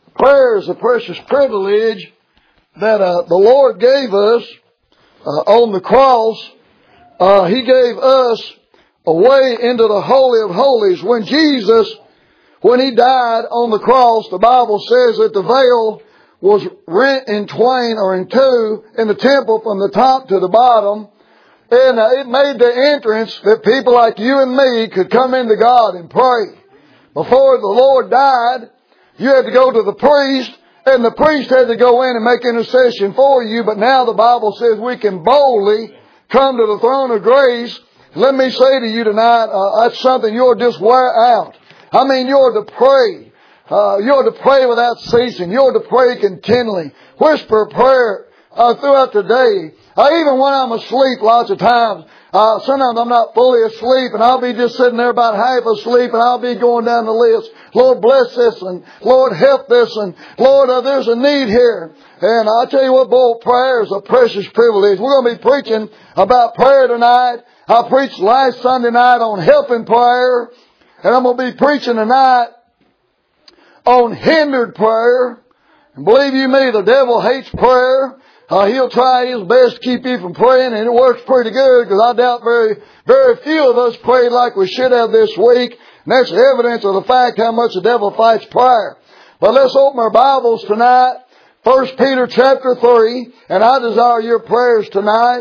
Prayer is a precious privilege that the Lord gave us on the cross. He gave us a way into the Holy of Holies. When He died on the cross, the Bible says that the veil was rent in twain or in two in the temple from the top to the bottom. And it made the entrance that people like you and me could come into God and pray. Before the Lord died, you had to go to the priest, and the priest had to go in and make intercession for you. But now the Bible says we can boldly come to the throne of grace. Let me say to you tonight, that's something you'll just wear out. I mean, you're to pray. You're to pray without ceasing. You're to pray continually. Whisper prayer throughout the day. Even when I'm asleep, lots of times, sometimes I'm not fully asleep, and I'll be just sitting there about half asleep, and I'll be going down the list. Lord, bless this, and Lord, help this, and Lord, there's a need here. And I'll tell you what, boy, prayer is a precious privilege. We're going to be preaching about prayer tonight. I preached last Sunday night on helping prayer, and I'm going to be preaching tonight on hindered prayer. And believe you me, the devil hates prayer. He'll try his best to keep you from praying, and it works pretty good, because I doubt very few of us prayed like we should have this week. And that's evidence of the fact how much the devil fights prayer. But let's open our Bibles tonight. 1 Peter chapter 3, and I desire your prayers tonight.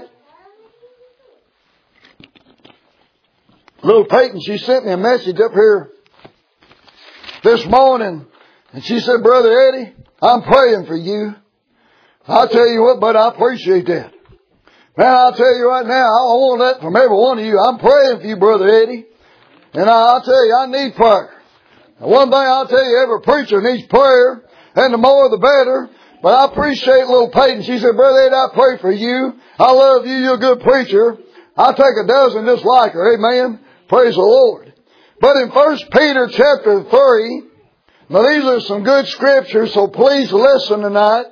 Little Peyton, she sent me a message up here this morning, and she said, Brother Eddie, I'm praying for you. I'll tell you what, but I appreciate that. Man, I'll tell you right now, I want that from every one of you. I'm praying for you, Brother Eddie. And I'll tell you, I need prayer. And one thing I'll tell you, every preacher needs prayer, and the more the better. But I appreciate little Peyton. She said, Brother Eddie, I pray for you. I love you. You're a good preacher. I'll take a dozen just like her. Amen. Praise the Lord. But in 1 Peter chapter 3, now these are some good scriptures, so please listen tonight.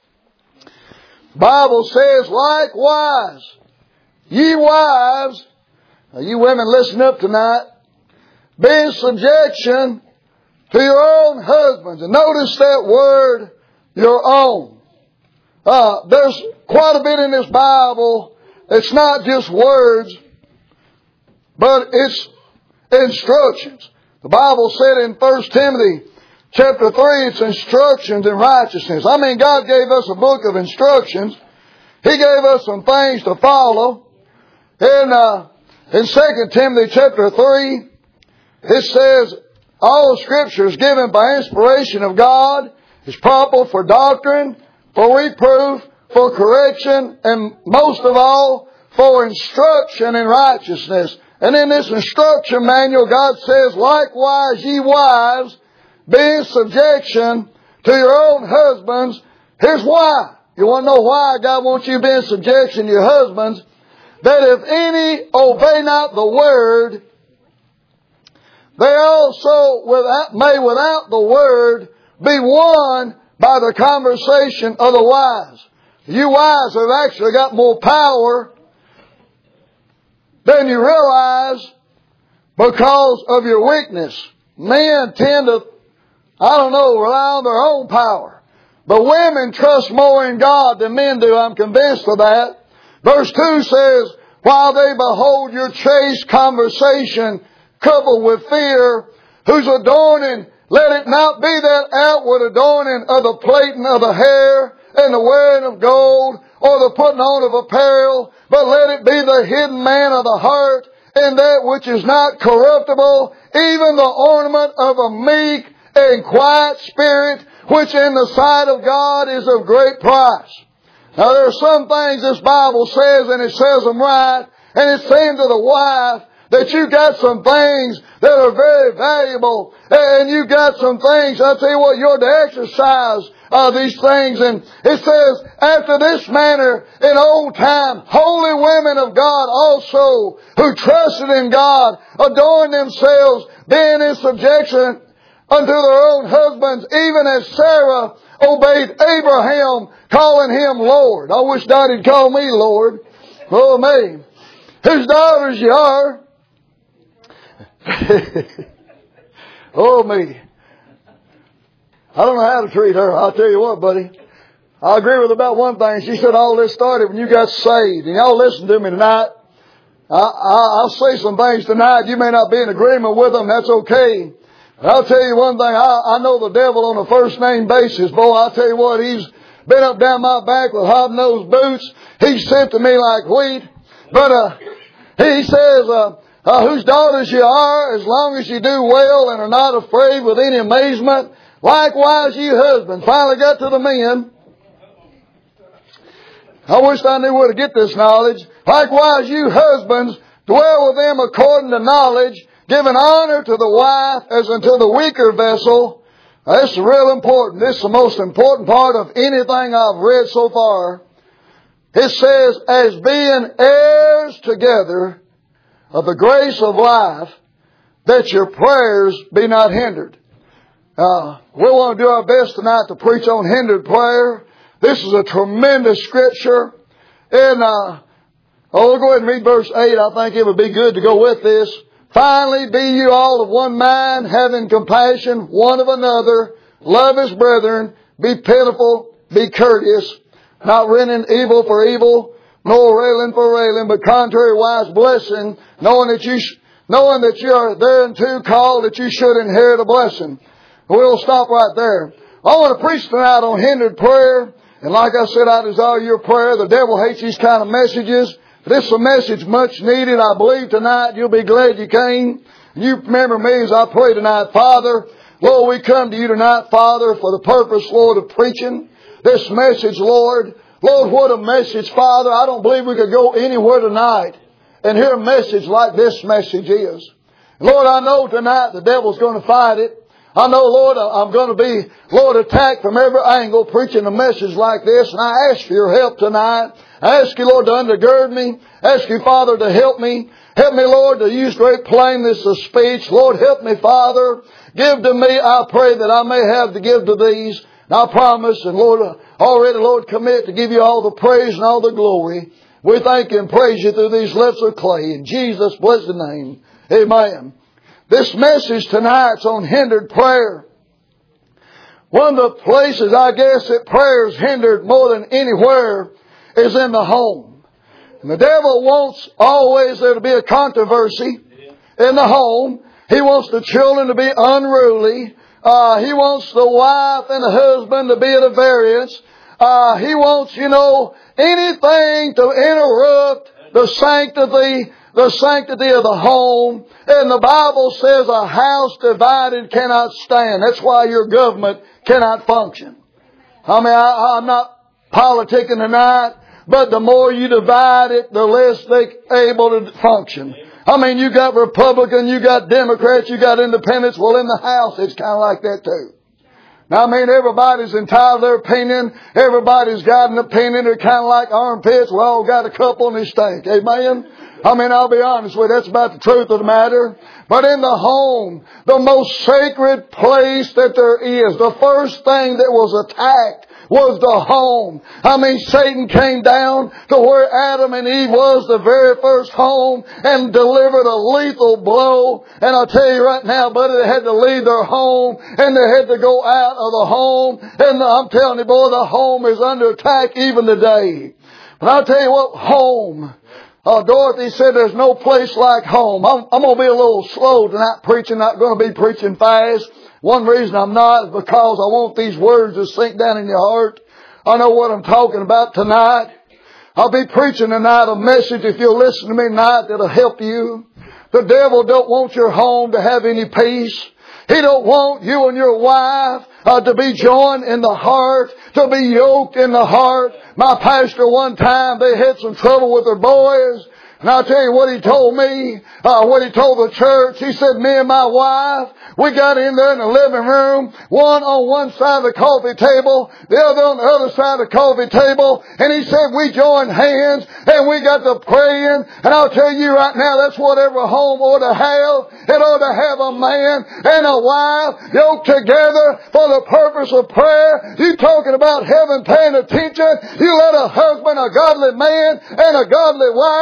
Bible says, likewise, ye wives, now you women listen up tonight, be in subjection to your own husbands. And notice that word, your own. There's quite a bit in this Bible. It's not just words, but it's instructions. The Bible said in 1 Timothy Chapter 3, it's instructions in righteousness. I mean, God gave us a book of instructions. He gave us some things to follow. In 2 Timothy chapter 3, it says, all Scripture is given by inspiration of God, is proper for doctrine, for reproof, for correction, and most of all, for instruction in righteousness. And in this instruction manual, God says, likewise, ye wives, be in subjection to your own husbands. Here's why. You want to know why God wants you to be in subjection to your husbands? That if any obey not the word, they also may without the word be won by the conversation of the wise. You wives have actually got more power than you realize because of your weakness. Men tend to rely on their own power. But women trust more in God than men do. I'm convinced of that. Verse 2 says, while they behold your chaste conversation coupled with fear, whose adorning, let it not be that outward adorning of the plaiting of the hair and the wearing of gold or the putting on of apparel, but let it be the hidden man of the heart and that which is not corruptible, even the ornament of a meek and quiet spirit, which in the sight of God is of great price. Now there are some things this Bible says, and it says them right, and it's saying to the wife that you got some things that are very valuable, and you got some things, I'll tell you what, you're to exercise these things. And it says, after this manner in old time, holy women of God also, who trusted in God, adorned themselves, being in subjection unto their own husbands, even as Sarah obeyed Abraham, calling him Lord. I wish God had called me Lord. Oh, me. Whose daughters you are. Oh, me. I don't know how to treat her. I'll tell you what, buddy. I agree with her about one thing. She said all this started when you got saved. And y'all listen to me tonight. I'll say some things tonight. You may not be in agreement with them. That's okay. But I'll tell you one thing. I know the devil on a first name basis. Boy, I'll tell you what, he's been up down my back with hob-nosed boots. He's sent to me like wheat. But he says, whose daughters you are, as long as you do well and are not afraid with any amazement. Likewise, you husbands. Finally got to the men. I wish I knew where to get this knowledge. Likewise, you husbands, dwell with them according to knowledge, giving honor to the wife as unto the weaker vessel. Now, this is real important. This is the most important part of anything I've read so far. It says, as being heirs together of the grace of life, that your prayers be not hindered. We want to do our best tonight to preach on hindered prayer. This is a tremendous scripture. And we'll go ahead and read verse 8. I think it would be good to go with this. Finally, be you all of one mind, having compassion one of another. Love as brethren. Be pitiful. Be courteous. Not rendering evil for evil, nor railing for railing, but contrariwise blessing, knowing that you are thereunto called, that you should inherit a blessing. We'll stop right there. I want to preach tonight on hindered prayer. And like I said, I desire your prayer. The devil hates these kind of messages. This is a message much needed. I believe tonight you'll be glad you came. And you remember me as I pray tonight. Father, Lord, we come to you tonight, Father, for the purpose, Lord, of preaching this message, Lord. Lord, what a message, Father. I don't believe we could go anywhere tonight and hear a message like this message is. Lord, I know tonight the devil's going to fight it. I know, Lord, I'm going to be, Lord, attacked from every angle preaching a message like this. And I ask for your help tonight. I ask you, Lord, to undergird me. I ask you, Father, to help me. Help me, Lord, to use great plainness of speech. Lord, help me, Father. Give to me, I pray, that I may have to give to these. And I promise, and Lord, already, Lord, commit to give you all the praise and all the glory. We thank you and praise you through these lips of clay. In Jesus' blessed name, amen. This message tonight's on hindered prayer. One of the places, I guess, that prayer is hindered more than anywhere is in the home. And the devil wants always there to be a controversy in the home. He wants the children to be unruly. He wants the wife and the husband to be at a variance. He wants, anything to interrupt the sanctity of the home. And the Bible says a house divided cannot stand. That's why your government cannot function. I mean, I'm not politicking tonight, but the more you divide it, the less they're able to function. I mean, you got Republican, you got Democrats, you got Independents. Well, in the House, it's kind of like that too. Now, I mean, everybody's entitled to their opinion. Everybody's got an opinion. They're kind of like armpits. We all got a couple and they stink. Amen? I mean, I'll be honest with you. That's about the truth of the matter. But in the home, the most sacred place that there is, the first thing that was attacked was the home. I mean, Satan came down to where Adam and Eve was, the very first home, and delivered a lethal blow. And I'll tell you right now, buddy, they had to leave their home, and they had to go out of the home. And I'm telling you, boy, the home is under attack even today. But I'll tell you what, home. Dorothy said there's no place like home. I'm going to be a little slow tonight preaching, not going to be preaching fast. One reason I'm not is because I want these words to sink down in your heart. I know what I'm talking about tonight. I'll be preaching tonight a message, if you'll listen to me tonight, that'll help you. The devil don't want your home to have any peace. He don't want you and your wife to be joined in the heart, to be yoked in the heart. My pastor one time, they had some trouble with their boys. And I'll tell you what he told me, what he told the church. He said, me and my wife, we got in there in the living room, one on one side of the coffee table, the other on the other side of the coffee table. And he said, we joined hands and we got to praying. And I'll tell you right now, that's what every home ought to have. It ought to have a man and a wife yoked together for the purpose of prayer. You talking about heaven paying attention. You let a husband, a godly man, and a godly wife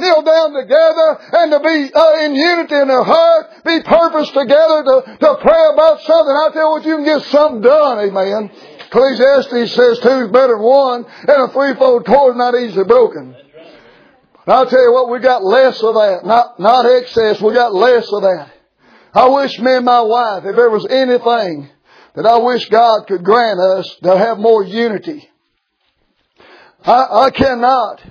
kneel down together and to be in unity in their heart, be purposed together to pray about something. I tell you what, you can get something done. Amen. Ecclesiastes says 2 is better than 1, and a threefold cord is not easily broken. But I'll tell you what, we got less of that. Not excess, we got less of that. I wish me and my wife, if there was anything that I wish God could grant us, to have more unity. I cannot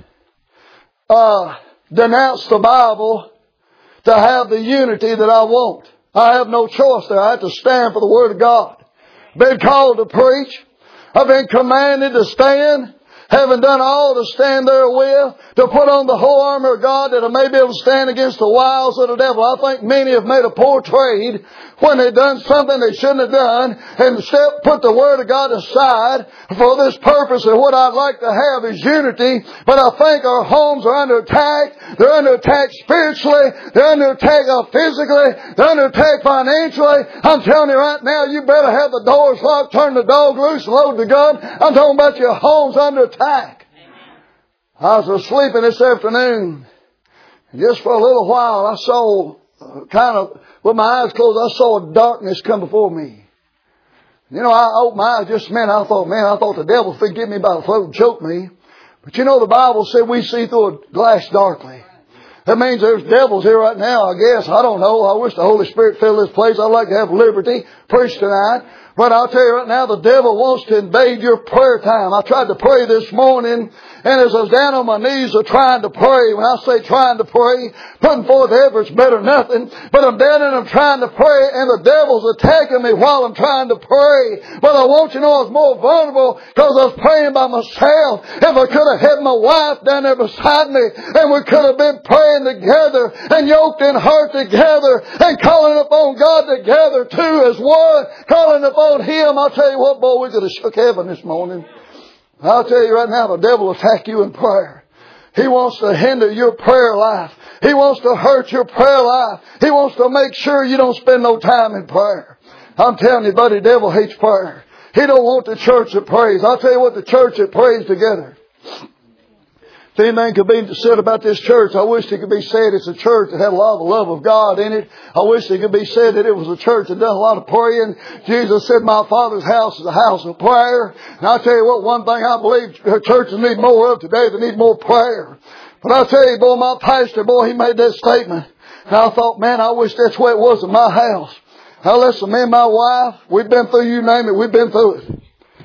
denounce the Bible to have the unity that I want. I have no choice there. I have to stand for the Word of God. Been called to preach. I've been commanded to stand. Having done all to stand therewith, to put on the whole armor of God that I may be able to stand against the wiles of the devil. I think many have made a poor trade when they've done something they shouldn't have done and instead put the Word of God aside for this purpose. And what I'd like to have is unity. But I think our homes are under attack. They're under attack spiritually. They're under attack physically. They're under attack financially. I'm telling you right now, you better have the doors locked, turn the dog loose, and load the gun. I'm talking about your homes under attack. I was sleeping this afternoon, and just for a little while I saw, kind of with my eyes closed, I saw a darkness come before me. You know, I opened my eyes just a minute. I thought the devil would get me by the throat and choke me. But you know, the Bible said we see through a glass darkly. That means there's devils here right now, I guess. I don't know. I wish the Holy Spirit filled this place. I'd like to have liberty, preach tonight. But I'll tell you right now, the devil wants to invade your prayer time. I tried to pray this morning, and as I was down on my knees trying to pray, when I say trying to pray, putting forth efforts better than nothing, but I'm down and I'm trying to pray, and the devil's attacking me while I'm trying to pray. But I want you to know I was more vulnerable because I was praying by myself. If I could have had my wife down there beside me, and we could have been praying together, and yoked in heart together, and calling upon God together too as one, calling upon Him, I'll tell you what, boy, we could have shook heaven this morning. I'll tell you right now, the devil will attack you in prayer. He wants to hinder your prayer life. He wants to hurt your prayer life. He wants to make sure you don't spend no time in prayer. I'm telling you, buddy, the devil hates prayer. He don't want the church that prays. I'll tell you what, the church that prays together. If anything could be said about this church, I wish it could be said it's a church that had a lot of the love of God in it. I wish it could be said that it was a church that done a lot of praying. Jesus said, my Father's house is a house of prayer. And I'll tell you what, one thing I believe churches need more of today, they need more prayer. But I'll tell you, boy, my pastor, boy, he made that statement. And I thought, man, I wish that's the way it was in my house. Now listen, me and my wife, we've been through, you name it, we've been through it.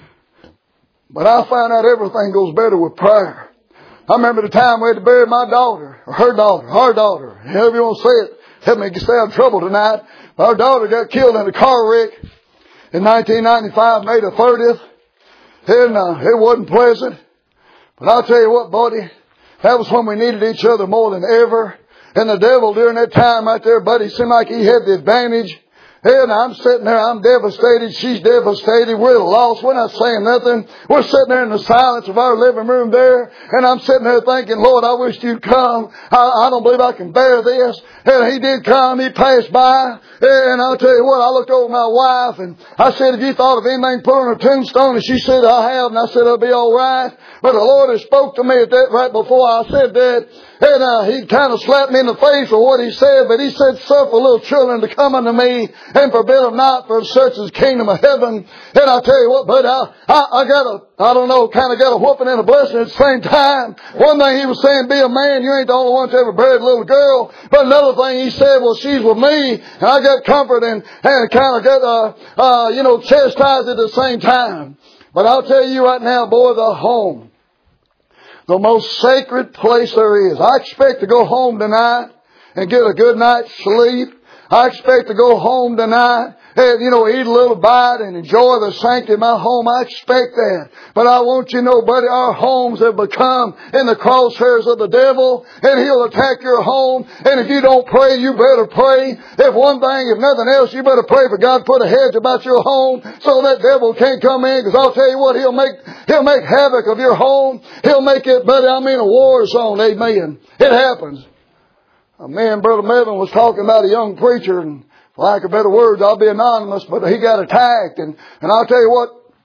But I found out everything goes better with prayer. I remember the time we had to bury my daughter, or her daughter, our daughter, however you want to say it. Help me stay out of trouble tonight. Our daughter got killed in a car wreck in 1995, May the 30th. And it wasn't pleasant. But I'll tell you what, buddy, that was when we needed each other more than ever. And the devil during that time right there, buddy, seemed like he had the advantage. And I'm sitting there, I'm devastated, she's devastated, we're lost, we're not saying nothing. We're sitting there in the silence of our living room there, and I'm sitting there thinking, Lord, I wish you'd come. I don't believe I can bear this. And He did come, He passed by, and I'll tell you what, I looked over my wife, and I said, have you thought of anything put on a tombstone? And she said, I have, and I said, it'll be all right. But the Lord had spoke to me at that right before I said that. And He kind of slapped me in the face for what He said. But He said, suffer little children to come unto me and forbid them not, for such is the kingdom of heaven. And I'll tell you what, but I got a whooping and a blessing at the same time. One thing He was saying, be a man. You ain't the only one to ever buried a little girl. But another thing He said, well, she's with me. And I got comfort and kind of got, chastised at the same time. But I'll tell you right now, boy, the home, the most sacred place there is. I expect to go home tonight and get a good night's sleep. I expect to go home tonight and, eat a little bite and enjoy the sanctity of my home. I expect that. But I want you to know, buddy, our homes have become in the crosshairs of the devil, and he'll attack your home. And if you don't pray, you better pray. If nothing else, you better pray for God to put a hedge about your home so that devil can't come in. Because I'll tell you what, he'll make havoc of your home. He'll make it, buddy, a war zone. Amen. It happens. Me and Brother Melvin was talking about a young preacher, and for lack of better words, I'll be anonymous, but he got attacked. And I'll tell you what,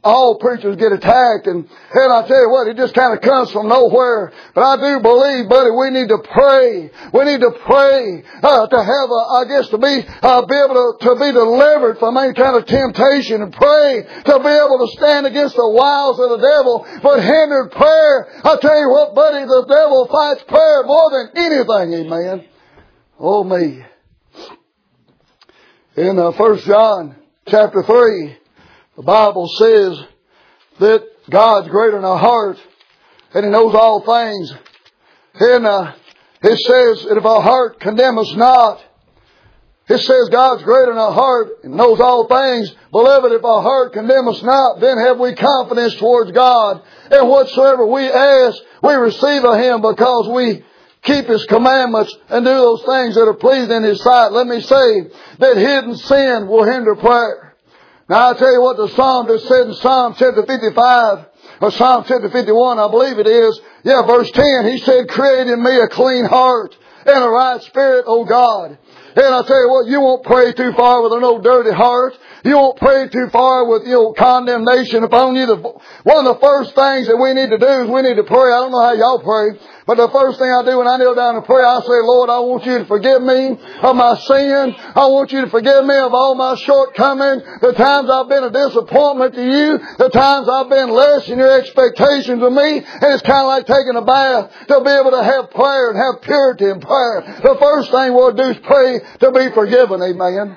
all preachers get attacked. And I tell you what, it just kind of comes from nowhere. But I do believe, buddy, we need to pray. We need to pray to have, to be able to be delivered from any kind of temptation, and pray to be able to stand against the wiles of the devil. But hindered prayer, I tell you what, buddy, the devil fights prayer more than anything. Amen. Oh me. In 1 John chapter 3, the Bible says that God's greater in our heart and He knows all things. And it says that if our heart condemn us not, it says God's greater in our heart and knows all things. Beloved, if our heart condemn us not, then have we confidence towards God. And whatsoever we ask, we receive of Him, because we keep His commandments and do those things that are pleasing in His sight. Let me say that hidden sin will hinder prayer. Now I tell you what the psalmist said in Psalm chapter 55, or Psalm chapter 51, I believe it is. Yeah, verse 10, he said, create in me a clean heart and a right spirit, O God. And I tell you what, you won't pray too far with an old dirty heart. You won't pray too far with condemnation upon you. One of the first things that we need to do is we need to pray. I don't know how y'all pray, but the first thing I do when I kneel down and pray, I say, Lord, I want you to forgive me of my sin. I want you to forgive me of all my shortcomings, the times I've been a disappointment to you, the times I've been less than your expectations of me. And it's kind of like taking a bath, to be able to have prayer and have purity in prayer. The first thing we'll do is pray to be forgiven. Amen.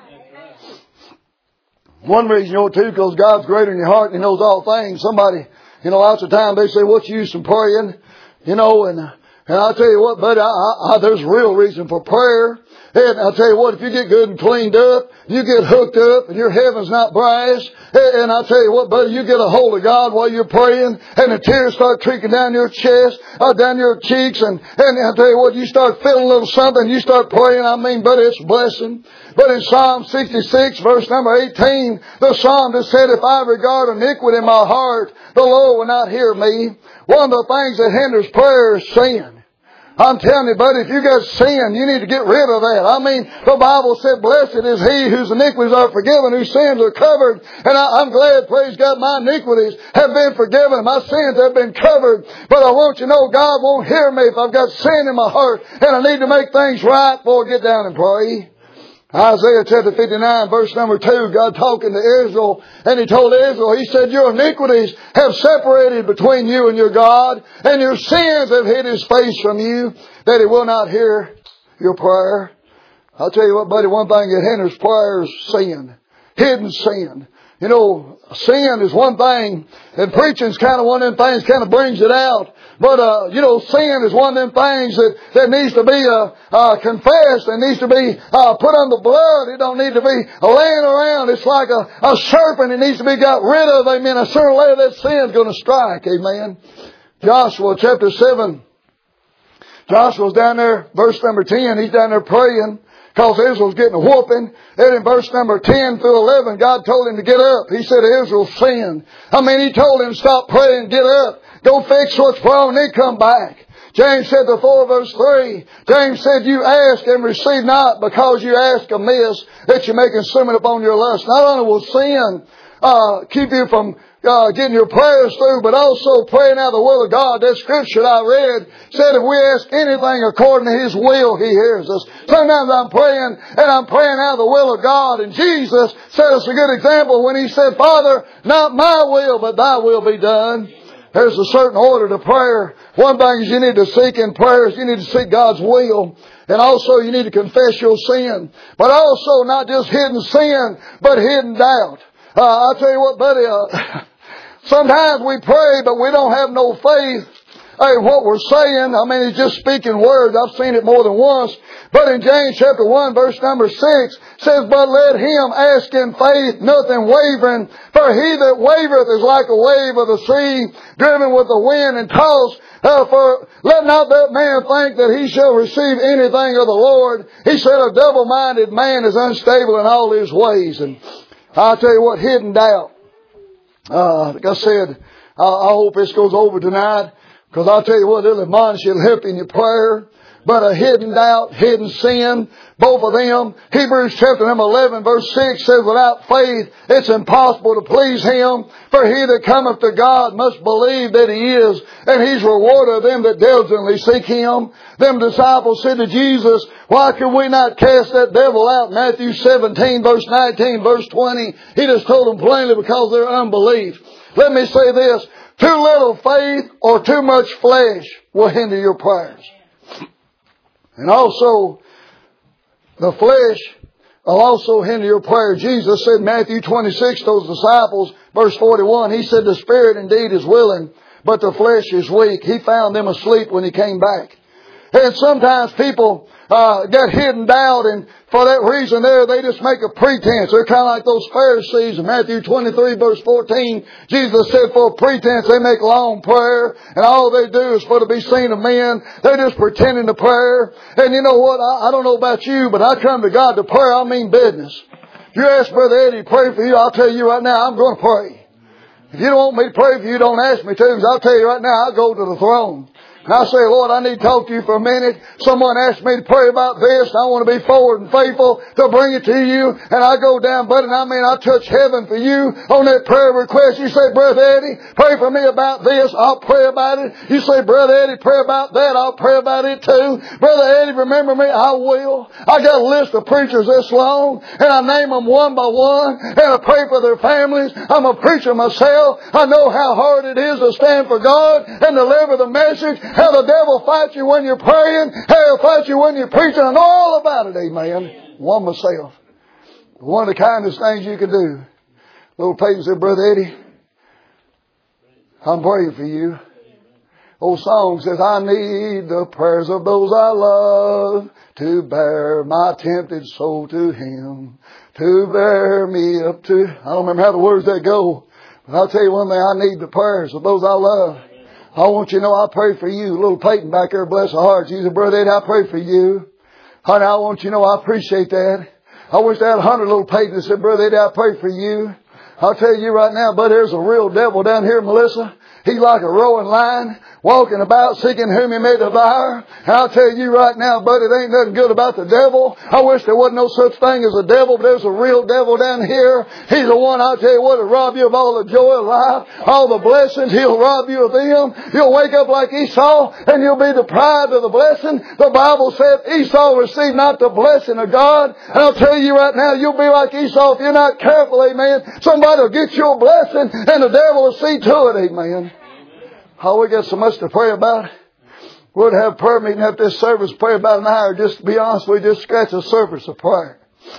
One reason, too, because God's greater in your heart and He knows all things. Somebody, lots of times they say, what's the use in praying? And I'll tell you what, buddy, there's real reason for prayer. And I'll tell you what, if you get good and cleaned up, you get hooked up, and your heaven's not brass, and I'll tell you what, buddy, you get a hold of God while you're praying, and the tears start trickling down your chest, down your cheeks, and I'll tell you what, you start feeling a little something, you start praying, buddy, it's a blessing. But in Psalm 66, verse number 18, the psalmist said, if I regard iniquity in my heart, the Lord will not hear me. One of the things that hinders prayer is sin. I'm telling you, buddy, if you got sin, you need to get rid of that. The Bible said, blessed is he whose iniquities are forgiven, whose sins are covered. And I'm glad, praise God, my iniquities have been forgiven. My sins have been covered. But I want you to know God won't hear me if I've got sin in my heart and I need to make things right before I get down and pray. Isaiah chapter 59, verse number 2, God talking to Israel, and He told Israel, He said, your iniquities have separated between you and your God, and your sins have hid His face from you, that He will not hear your prayer. I'll tell you what, buddy, one thing that hinders prayer is sin. Hidden sin. Sin is one thing, and preaching's kind of one of them things kind of brings it out. But, sin is one of them things that needs to be confessed and needs to be put on the blood. It don't need to be laying around. It's like a serpent. It needs to be got rid of. Amen. A sooner or later that sin's going to strike. Amen. Joshua chapter 7. Joshua's down there, verse number 10. He's down there praying, because Israel's getting a whooping. And in verse number 10 through 11, God told him to get up. He said Israel sinned. He told him to stop praying, get up, go fix what's wrong, and then come back. James chapter 4 verse 3, James said, you ask and receive not, because you ask amiss, that you may consume it upon your lust. Not only will sin keep you from getting your prayers through, but also praying out the will of God. That scripture I read said if we ask anything according to His will, He hears us. Sometimes I'm praying, and I'm praying out the will of God. And Jesus set us a good example when He said, Father, not my will, but Thy will be done. There's a certain order to prayer. One thing is you need to seek in prayer is you need to seek God's will. And also you need to confess your sin. But also not just hidden sin, but hidden doubt. I'll tell you what, buddy, sometimes we pray, but we don't have no faith in what we're saying. It's just speaking words. I've seen it more than once. But in James chapter 1, verse number 6, says, but let him ask in faith, nothing wavering. For he that wavereth is like a wave of the sea, driven with the wind and tossed. For let not that man think that he shall receive anything of the Lord. He said, a double-minded man is unstable in all his ways. And I'll tell you what, hidden doubt. Like I said, I hope this goes over tonight, because I'll tell you what, it'll admonish you, it'll help in your prayer. but a hidden doubt, hidden sin. Both of them. Hebrews chapter number 11 verse 6 says, without faith it's impossible to please Him. For he that cometh to God must believe that He is, and He's rewarder of them that diligently seek Him. Them disciples said to Jesus, why could we not cast that devil out? Matthew 17 verse 19, verse 20. He just told them plainly because of their unbelief. Let me say this. Too little faith or too much flesh will hinder your prayers. And also, the flesh will also hinder your prayer. Jesus said in Matthew 26 to those disciples, verse 41, He said, the spirit indeed is willing, but the flesh is weak. He found them asleep when He came back. And sometimes people get hidden doubt, and for that reason there, they just make a pretense. They're kind of like those Pharisees in Matthew 23 verse 14. Jesus said for a pretense they make long prayer, and all they do is for to be seen of men. They're just pretending to prayer. And you know what? I don't know about you, but I come to God to pray. I mean business. If you ask Brother Eddie to pray for you, I'll tell you right now, I'm going to pray. If you don't want me to pray for you, don't ask me to, because I'll tell you right now, I'll go to the throne. And I say, Lord, I need to talk to you for a minute. Someone asked me to pray about this. And I want to be forward and faithful to bring it to you. And I go down, buddy, and I touch heaven for you on that prayer request. You say, Brother Eddie, pray for me about this. I'll pray about it. You say, Brother Eddie, pray about that. I'll pray about it too. Brother Eddie, remember me? I will. I got a list of preachers this long, and I name them one by one, and I pray for their families. I'm a preacher myself. I know how hard it is to stand for God and deliver the message. How the devil fights you when you're praying. How he'll fight you when you're preaching. I know all about it, amen. One myself. One of the kindest things you can do. Little Peyton said, Brother Eddie, I'm praying for you. Old song says, I need the prayers of those I love to bear my tempted soul to Him. To bear me up to... I don't remember how the words that go. But I'll tell you one thing, I need the prayers of those I love. I want you to know I pray for you. Little Peyton back there, bless her heart. She said, Brother Eddie, I pray for you. Honey, I want you to know I appreciate that. I wish I had 100 little Peyton that said, Brother Eddie, I pray for you. I'll tell you right now, but there's a real devil down here, Melissa. He's like a roaring lion, walking about, seeking whom he may devour. And I'll tell you right now, buddy, there ain't nothing good about the devil. I wish there wasn't no such thing as a devil, but there's a real devil down here. He's the one, I'll tell you what, will rob you of all the joy of life, all the blessings. He'll rob you of them. You'll wake up like Esau, and you'll be deprived of the blessing. The Bible said Esau received not the blessing of God. And I'll tell you right now, you'll be like Esau if you're not careful, amen. Somebody will get your blessing, and the devil will see to it, amen. Oh, we got so much to pray about. We'd have prayer meeting at this service, pray about an hour. Just to be honest, we just scratch the surface of prayer.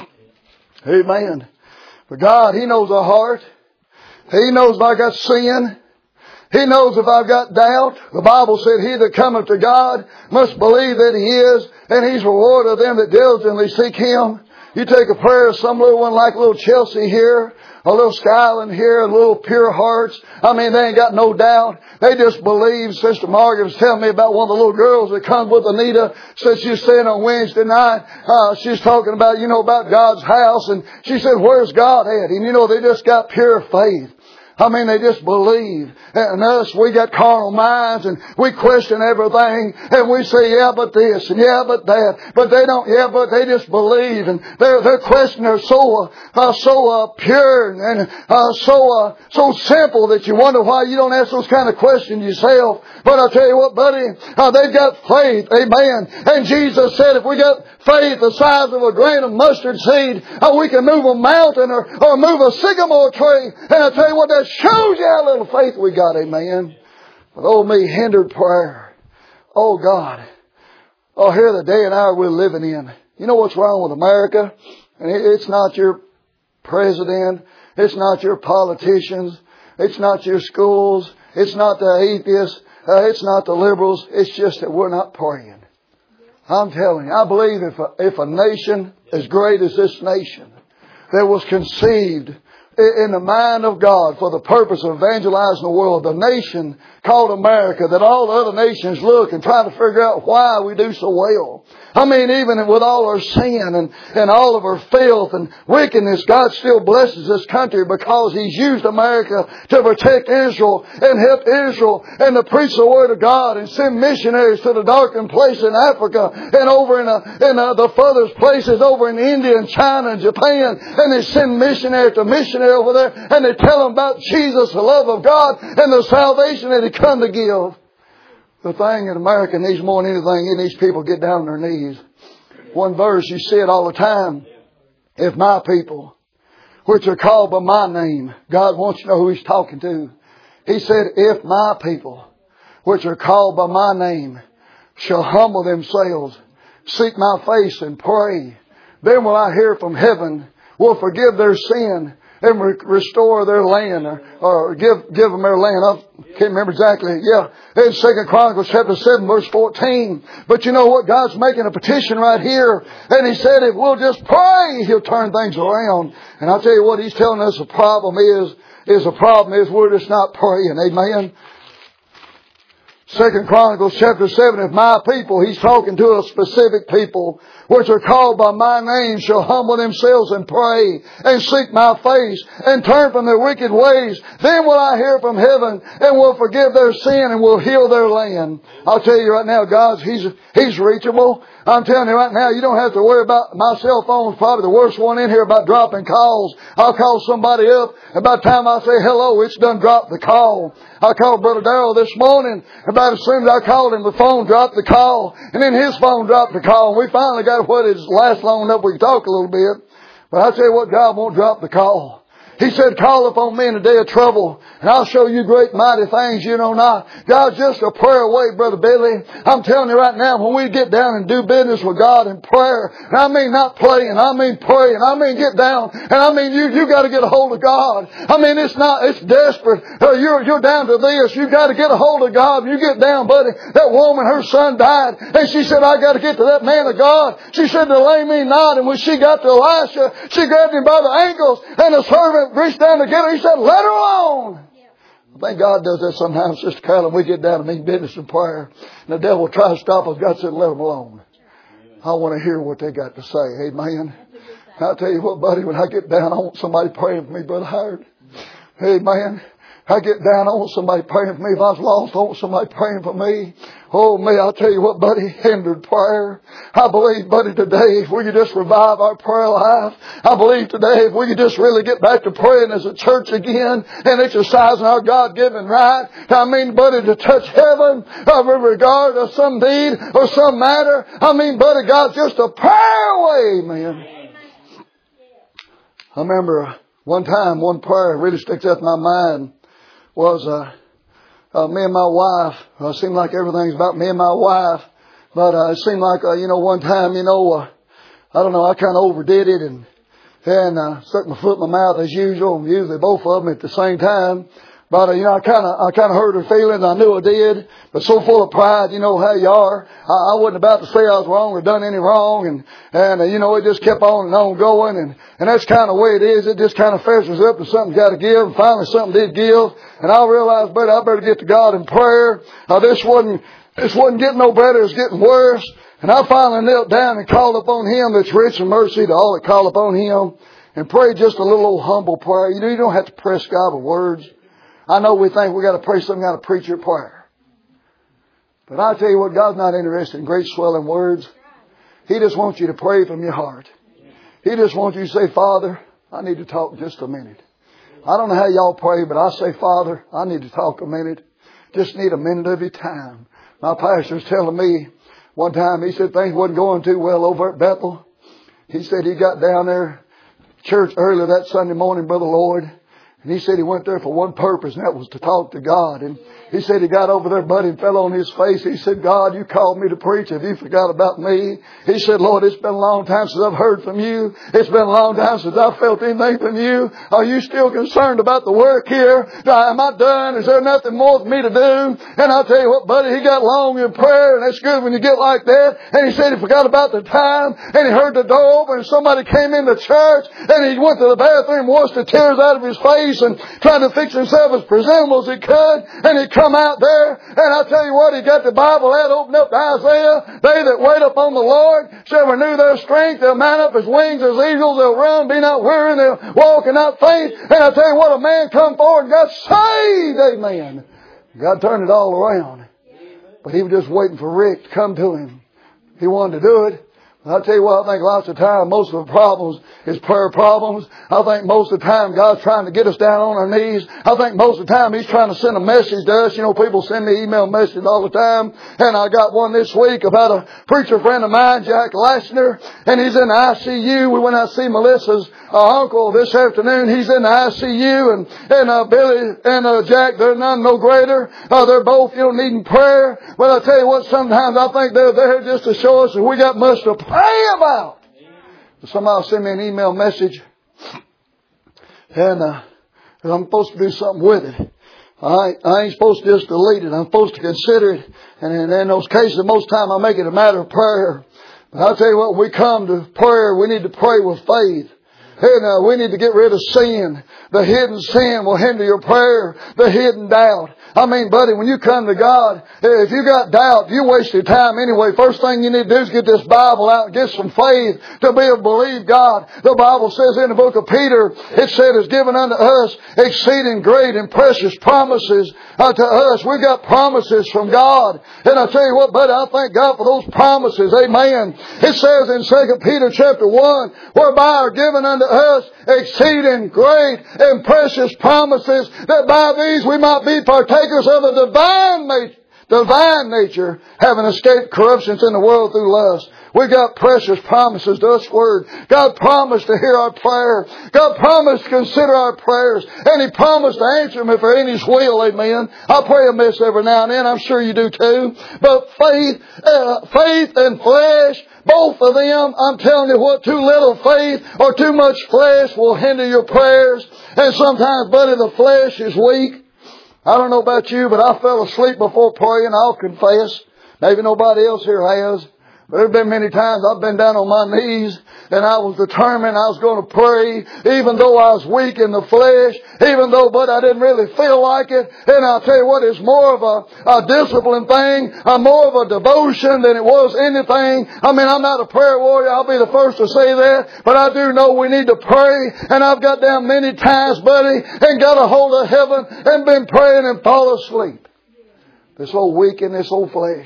Amen. But God, He knows our heart. He knows if I got sin. He knows if I've got doubt. The Bible said, He that cometh to God must believe that He is, and He's reward of them that diligently seek Him. You take a prayer of some little one like little Chelsea here, a little Skyland here, a little Pure Hearts. I mean, they ain't got no doubt. They just believe. Sister Margaret was telling me about one of the little girls that comes with Anita. Said she was staying on Wednesday night. She's talking about, about God's house. And she said, where's God at? And they just got pure faith. I mean, they just believe. And us, we got carnal minds and we question everything. And we say, yeah, but this and yeah, but that. But they don't, yeah, but they just believe. And their questions are so pure and so simple that you wonder why you don't ask those kind of questions yourself. But I'll tell you what, buddy, they've got faith. Amen. And Jesus said if we got faith the size of a grain of mustard seed, we can move a mountain or move a sycamore tree. And I'll tell you what, that shows you how little faith we got, amen. But oh me, hindered prayer. Oh God. Oh, here the day and hour we're living in. You know what's wrong with America? And it's not your president. It's not your politicians. It's not your schools. It's not the atheists. It's not the liberals. It's just that we're not praying. I'm telling you, I believe if a nation as great as this nation that was conceived in the mind of God for the purpose of evangelizing the world, the nation called America, that all the other nations look and try to figure out why we do so well. people. I mean, even with all our sin and all of our filth and wickedness, God still blesses this country because He's used America to protect Israel and help Israel and to preach the Word of God and send missionaries to the darkened place in Africa and over in the furthest places over in India and China and Japan. And they send missionary to missionary over there and they tell them about Jesus, the love of God and the salvation that He come to give. The thing in America needs more than anything, it needs people to get down on their knees. One verse, you see it all the time. If my people, which are called by my name, God wants you to know who He's talking to. He said, if my people, which are called by my name, shall humble themselves, seek my face and pray, then will I hear from heaven, will forgive their sin, and restore their land, or give them their land. I can't remember exactly. Yeah, in 2 Chronicles chapter 7 verse 14. But you know what? God's making a petition right here. And He said if we'll just pray, He'll turn things around. And I'll tell you what He's telling us the problem is we're just not praying. Amen. 2 Chronicles chapter 7, if my people, He's talking to a specific people, which are called by my name, shall humble themselves and pray and seek my face and turn from their wicked ways, then will I hear from heaven and will forgive their sin and will heal their land. I'll tell you right now, God, He's reachable. I'm telling you right now, you don't have to worry about my cell phone's probably the worst one in here about dropping calls. I'll call somebody up, and by the time I say hello, it's done dropped the call. I called Brother Darrell this morning. About as soon as I called him, the phone dropped the call. And then his phone dropped the call. And we finally got what is last long enough we can talk a little bit. But I tell you what, God won't drop the call. He said, call upon me in the day of trouble, and I'll show you great mighty things you know not. God's just a prayer away, Brother Billy. I'm telling you right now, when we get down and do business with God in prayer, and I mean not playing, I mean praying, I mean get down, and I mean you got to get a hold of God. I mean it's desperate. You're down to this. You got to get a hold of God. You get down, buddy. That woman, her son died, and she said, I got to get to that man of God. She said, delay me not. And when she got to Elisha, she grabbed him by the ankles, and the servant reached down to get her. He said, let her alone. I think God does that sometimes, Sister Carolyn. We get down to mean business in prayer, and the devil tries to stop us. God said, let them alone. I want to hear what they got to say. Amen. I'll tell you what, buddy, when I get down, I want somebody praying for me, Brother Howard. Amen. I get down, I want somebody praying for me. If I was lost, I want somebody praying for me. Oh, me, I'll tell you what, buddy, hindered prayer. I believe, buddy, today, if we could just revive our prayer life. I believe today, if we could just really get back to praying as a church again and exercising our God-given right. I mean, buddy, to touch heaven with regard to some deed or some matter. I mean, buddy, God's just a prayer away, man. I remember one time, one prayer really sticks out in my mind was me and my wife. It seemed like everything's about me and my wife. But it seemed like, one time, I don't know, I kind of overdid it and stuck my foot in my mouth as usual. And usually both of them at the same time. But, I kind of hurt her feelings. I knew I did. But so full of pride, you know how you are. I wasn't about to say I was wrong or done any wrong. And it just kept on and on going. And that's kind of the way it is. It just kind of festers up and something's got to give. And finally something did give. And I realized, I better get to God in prayer. This wasn't getting no better. It was getting worse. And I finally knelt down and called upon Him that's rich in mercy to all that call upon Him. And prayed just a little old humble prayer. You don't have to press God with words. I know we think we got to pray some kind of preacher prayer. But I tell you what, God's not interested in great swelling words. He just wants you to pray from your heart. He just wants you to say, Father, I need to talk just a minute. I don't know how y'all pray, but I say, Father, I need to talk a minute. Just need a minute of your time. My pastor's telling me one time, he said things wasn't going too well over at Bethel. He said he got down there church early that Sunday morning, Brother Lloyd. And he said he went there for one purpose, and that was to talk to God. And he said he got over there, buddy, and fell on his face. He said, God, you called me to preach. Have you forgot about me? He said, Lord, it's been a long time since I've heard from you. It's been a long time since I've felt anything from you. Are you still concerned about the work here? Am I done? Is there nothing more for me to do? And I'll tell you what, buddy, he got long in prayer, and that's good when you get like that. And he said he forgot about the time, and he heard the door open, and somebody came in the church, and he went to the bathroom, washed the tears out of his face. and trying to fix himself as presentable as he could. And he'd come out there, and I tell you what, he got the Bible out, opened up to Isaiah. They that wait upon the Lord shall renew their strength. They'll mount up as wings as eagles. They'll run, be not weary, and they'll walk and not faint. And I tell you what, a man come forward and got saved. Amen. God turned it all around. But he was just waiting for Rick to come to him. He wanted to do it. I'll tell you what, I think lots of time, most of the problems is prayer problems. I think most of the time God's trying to get us down on our knees. I think most of the time He's trying to send a message to us. You know, people send me email messages all the time. And I got one this week about a preacher friend of mine, Jack Lassner, and he's in the ICU. We went out to see Melissa's uncle this afternoon. He's in the ICU, and Billy and Jack, they're none no greater. They're both, needing prayer. But I tell you what, sometimes I think they're there just to show us that we got much to pray about. Somebody sent me an email message, and I'm supposed to do something with it. I ain't supposed to just delete it. I'm supposed to consider it. And in those cases, most of the time I make it a matter of prayer. But I'll tell you what, when we come to prayer, we need to pray with faith. And we need to get rid of sin. The hidden sin will hinder your prayer. The hidden doubt. I mean, buddy, when you come to God, if you got doubt, you waste your time anyway. First thing you need to do is get this Bible out and get some faith to be able to believe God. The Bible says in the book of Peter, it said, is given unto us exceeding great and precious promises to us. We've got promises from God. And I tell you what, buddy, I thank God for those promises. Amen. It says in 2 Peter chapter 1, whereby are given unto us exceeding great and precious promises, that by these we might be partakers of the divine nature, having escaped corruptions in the world through lust. We've got precious promises to us word. God promised to hear our prayer. God promised to consider our prayers. And He promised to answer them if they're in His will. Amen. I pray amiss every now and then. I'm sure you do too. But faith and flesh, both of them, I'm telling you what, too little faith or too much flesh will hinder your prayers. And sometimes, buddy, the flesh is weak. I don't know about you, but I fell asleep before praying. I'll confess. Maybe nobody else here has. There have been many times I've been down on my knees and I was determined I was going to pray, even though I was weak in the flesh, but I didn't really feel like it. And I'll tell you what, it's more of a discipline thing, more of a devotion than it was anything. I mean, I'm not a prayer warrior, I'll be the first to say that, but I do know we need to pray. And I've got down many times, buddy, and got a hold of heaven and been praying and fall asleep. This old weak in this old flesh.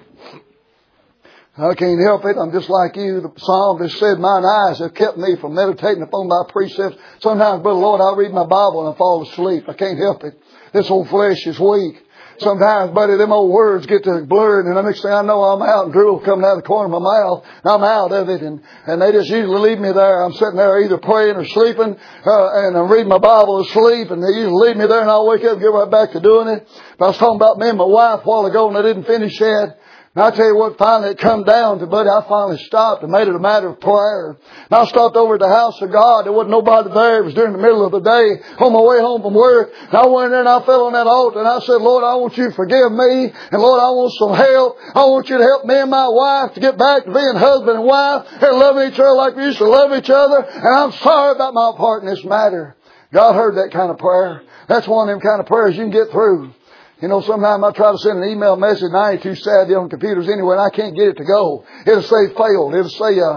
I can't help it. I'm just like you. The psalmist said, mine eyes have kept me from meditating upon thy precepts. Sometimes, brother Lord, I read my Bible and I fall asleep. I can't help it. This old flesh is weak. Sometimes, buddy, them old words get to blurred, and the next thing I know, I'm out and drool coming out of the corner of my mouth. And I'm out of it, and they just usually leave me there. I'm sitting there either praying or sleeping, and I'm reading my Bible asleep, and they usually leave me there, and I'll wake up and get right back to doing it. But I was talking about me and my wife a while ago, and I didn't finish yet. And I tell you what, finally it come down to, buddy, I finally stopped and made it a matter of prayer. And I stopped over at the house of God. There wasn't nobody there. It was during the middle of the day, on my way home from work. And I went in there and I fell on that altar and I said, Lord, I want you to forgive me. And Lord, I want some help. I want you to help me and my wife to get back to being husband and wife and loving each other like we used to love each other. And I'm sorry about my part in this matter. God heard that kind of prayer. That's one of them kind of prayers you can get through. You know, sometimes I try to send an email message and I ain't too savvy on computers anyway and I can't get it to go. It'll say failed. It'll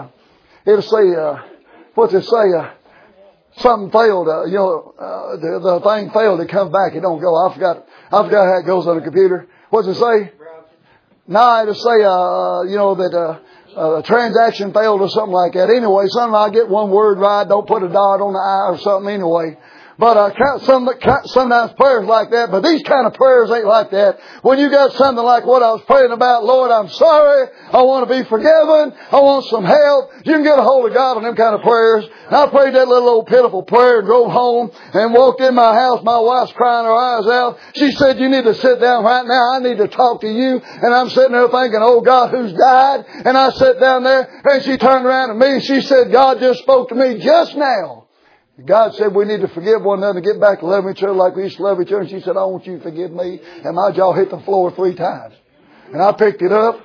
say, what's it say? Something failed. The thing failed. It comes back. It don't go. I forgot how it goes on the computer. What's it say? No, it'll say, that a transaction failed or something like that. Anyway, sometimes I get one word right. Don't put a dot on the I or something anyway. But sometimes prayers like that, but these kind of prayers ain't like that. When you got something like what I was praying about, Lord, I'm sorry. I want to be forgiven. I want some help. You can get a hold of God on them kind of prayers. And I prayed that little old pitiful prayer and drove home and walked in my house. My wife's crying her eyes out. She said, you need to sit down right now. I need to talk to you. And I'm sitting there thinking, oh God, who's died? And I sat down there and she turned around to me and she said, God just spoke to me just now. God said we need to forgive one another, get back to loving each other like we used to love each other. And she said, I want you to forgive me. And my jaw hit the floor 3 times. And I picked it up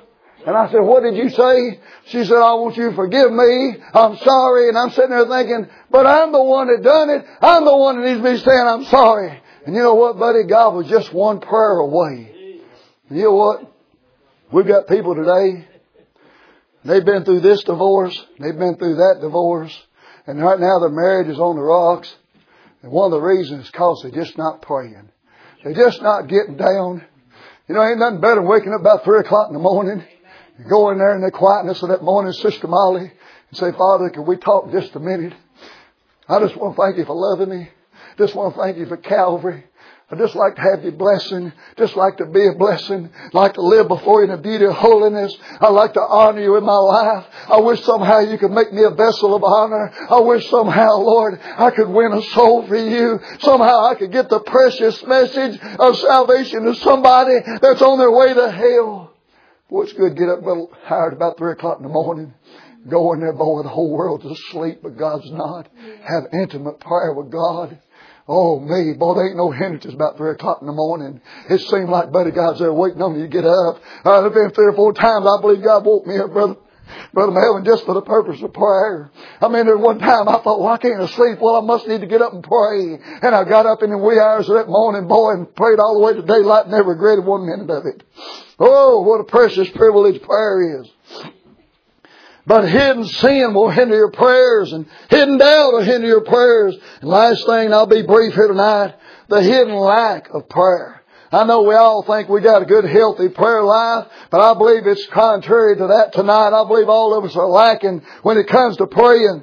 And I said, what did you say? She said, I want you to forgive me. I'm sorry. And I'm sitting there thinking, but I'm the one that done it. I'm the one that needs to be saying I'm sorry. And you know what, buddy? God was just one prayer away. And you know what? We've got people today. They've been through this divorce. They've been through that divorce. And right now their marriage is on the rocks. And one of the reasons is because they're just not praying. They're just not getting down. You know, ain't nothing better than waking up about 3 o'clock in the morning. You go in there in the quietness of that morning, Sister Molly, and say, Father, can we talk just a minute? I just want to thank you for loving me. Just want to thank you for Calvary. I just like to have your blessing. Just like to be a blessing. Like to live before you in the beauty of holiness. I like to honor you in my life. I wish somehow you could make me a vessel of honor. I wish somehow, Lord, I could win a soul for you. Somehow I could get the precious message of salvation to somebody that's on their way to hell. Boy, it's good to get up tired about 3 o'clock in the morning. Go in there, boy, the whole world's asleep, but God's not. Have intimate prayer with God. Oh, me, boy, there ain't no hindrances about 3 o'clock in the morning. It seemed like, buddy, God's there waiting on you to get up. There's been 3 or 4 times I believe God woke me up, Brother Melvin, just for the purpose of prayer. I mean, there was one time I thought, well, I can't sleep. Well, I must need to get up and pray. And I got up in the wee hours of that morning, boy, and prayed all the way to daylight and never regretted 1 minute of it. Oh, what a precious privilege prayer is. But hidden sin will hinder your prayers, and hidden doubt will hinder your prayers. And last thing, and I'll be brief here tonight, the hidden lack of prayer. I know we all think we got a good, healthy prayer life, but I believe it's contrary to that tonight. I believe all of us are lacking when it comes to praying.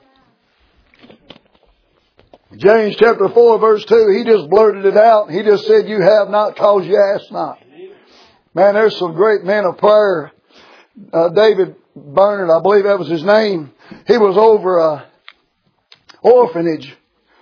James chapter 4 verse 2, he just blurted it out. He just said, you have not because you ask not. Man, there's some great men of prayer. David Bernard, I believe that was his name. He was over a orphanage.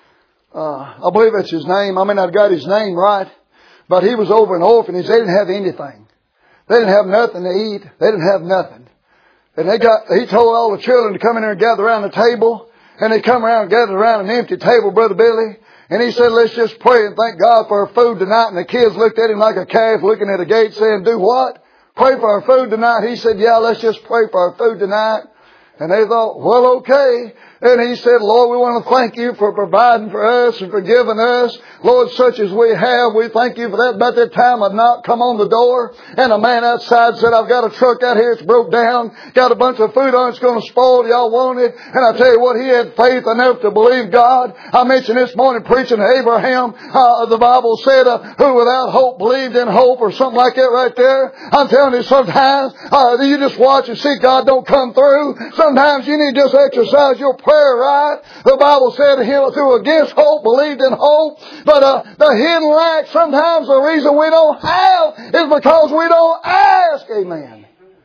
I believe that's his name. I mean, I've got his name right. But he was over an orphanage. They didn't have anything. They didn't have nothing to eat. They didn't have nothing. And he told all the children to come in there and gather around the table. And they come around and gathered around an empty table, Brother Billy. And he said, let's just pray and thank God for our food tonight. And the kids looked at him like a calf looking at a gate saying, do what? Pray for our food tonight. He said, yeah, let's just pray for our food tonight. And they thought, well, okay. And he said, Lord, we want to thank you for providing for us and for giving us. Lord, such as we have, we thank you for that. About that time, a knock come on the door, and a man outside said, I've got a truck out here, it's broke down, got a bunch of food on it, it's going to spoil, y'all want it? And I tell you what, he had faith enough to believe God. I mentioned this morning preaching to Abraham, the Bible said, who without hope believed in hope, or something like that right there. I'm telling you, sometimes you just watch and see God don't come through. Sometimes you need to just exercise your prayer right. The Bible said he through against hope believed in hope. But the hidden lack, sometimes the reason we don't have is because we don't ask. Amen.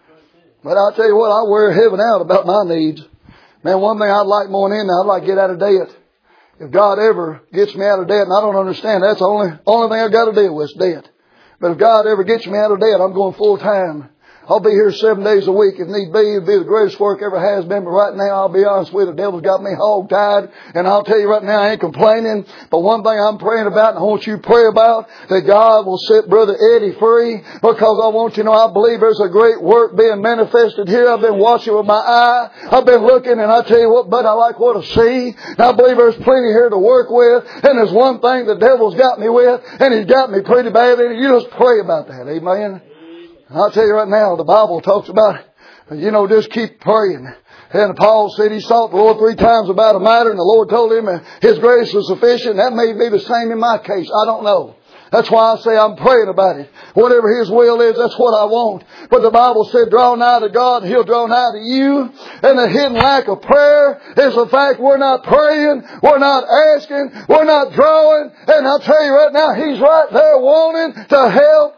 But I'll tell you what, I wear heaven out about my needs. Man, one thing I'd like more than anything, I'd like to get out of debt. If God ever gets me out of debt, and I don't understand, that's the only thing I've got to deal with is debt. But if God ever gets me out of debt, I'm going full time. I'll be here 7 days a week if need be. It'll be the greatest work ever has been. But right now, I'll be honest with you, the devil's got me hog-tied. And I'll tell you right now, I ain't complaining. But one thing I'm praying about, and I want you to pray about, that God will set Brother Eddie free. Because I want you to know, I believe there's a great work being manifested here. I've been watching with my eye. I've been looking, and I tell you what, but I like what I see. And I believe there's plenty here to work with. And there's one thing the devil's got me with, and he's got me pretty bad. And you just pray about that. Amen. I'll tell you right now, the Bible talks about, just keep praying. And Paul said he sought the Lord 3 times about a matter, and the Lord told him His grace was sufficient. That may be the same in my case. I don't know. That's why I say I'm praying about it. Whatever His will is, that's what I want. But the Bible said, draw nigh to God, and He'll draw nigh to you. And the hidden lack of prayer is the fact we're not praying, we're not asking, we're not drawing. And I'll tell you right now, He's right there wanting to help.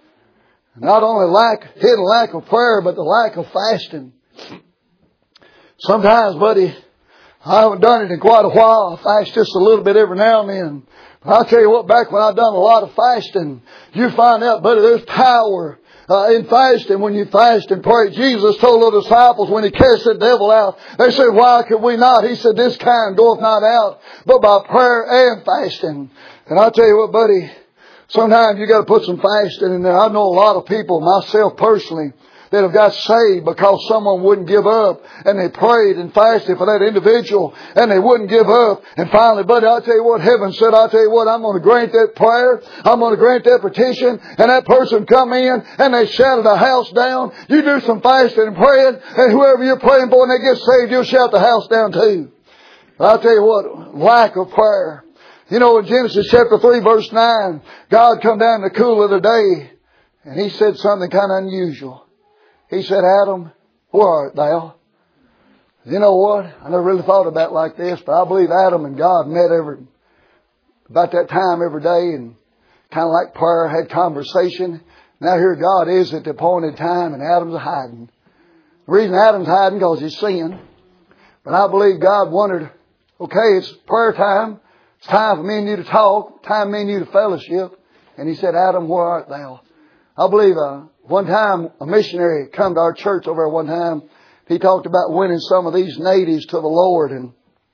Not only hidden lack of prayer, but the lack of fasting. Sometimes, buddy, I haven't done it in quite a while. I fast just a little bit every now and then. But I'll tell you what, back when I've done a lot of fasting, you find out, buddy, there's power in fasting when you fast and pray. Jesus told the disciples when He cast the devil out, they said, why could we not? He said, this kind goeth not out, but by prayer and fasting. And I'll tell you what, buddy, sometimes you got to put some fasting in there. I know a lot of people, myself personally, that have got saved because someone wouldn't give up, and they prayed and fasted for that individual, and they wouldn't give up. And finally, buddy, I'll tell you what, heaven said, I'll tell you what, I'm going to grant that prayer. I'm going to grant that petition. And that person come in and they shouted the house down. You do some fasting and praying, and whoever you're praying for and they get saved, you'll shout the house down too. But I'll tell you what, lack of prayer. You know, in Genesis chapter 3 verse 9, God come down in the cool of the day and He said something kind of unusual. He said, Adam, where art thou? You know what? I never really thought about it like this, but I believe Adam and God met about that time every day, and kind of like prayer, had conversation. Now here God is at the appointed time, and Adam's hiding. The reason Adam's hiding because he's sinned. But I believe God wondered, okay, it's prayer time. It's time for me and you to talk. Time for me and you to fellowship. And He said, Adam, where art thou? I believe one time a missionary come to our church over one time. He talked about winning some of these natives to the Lord. And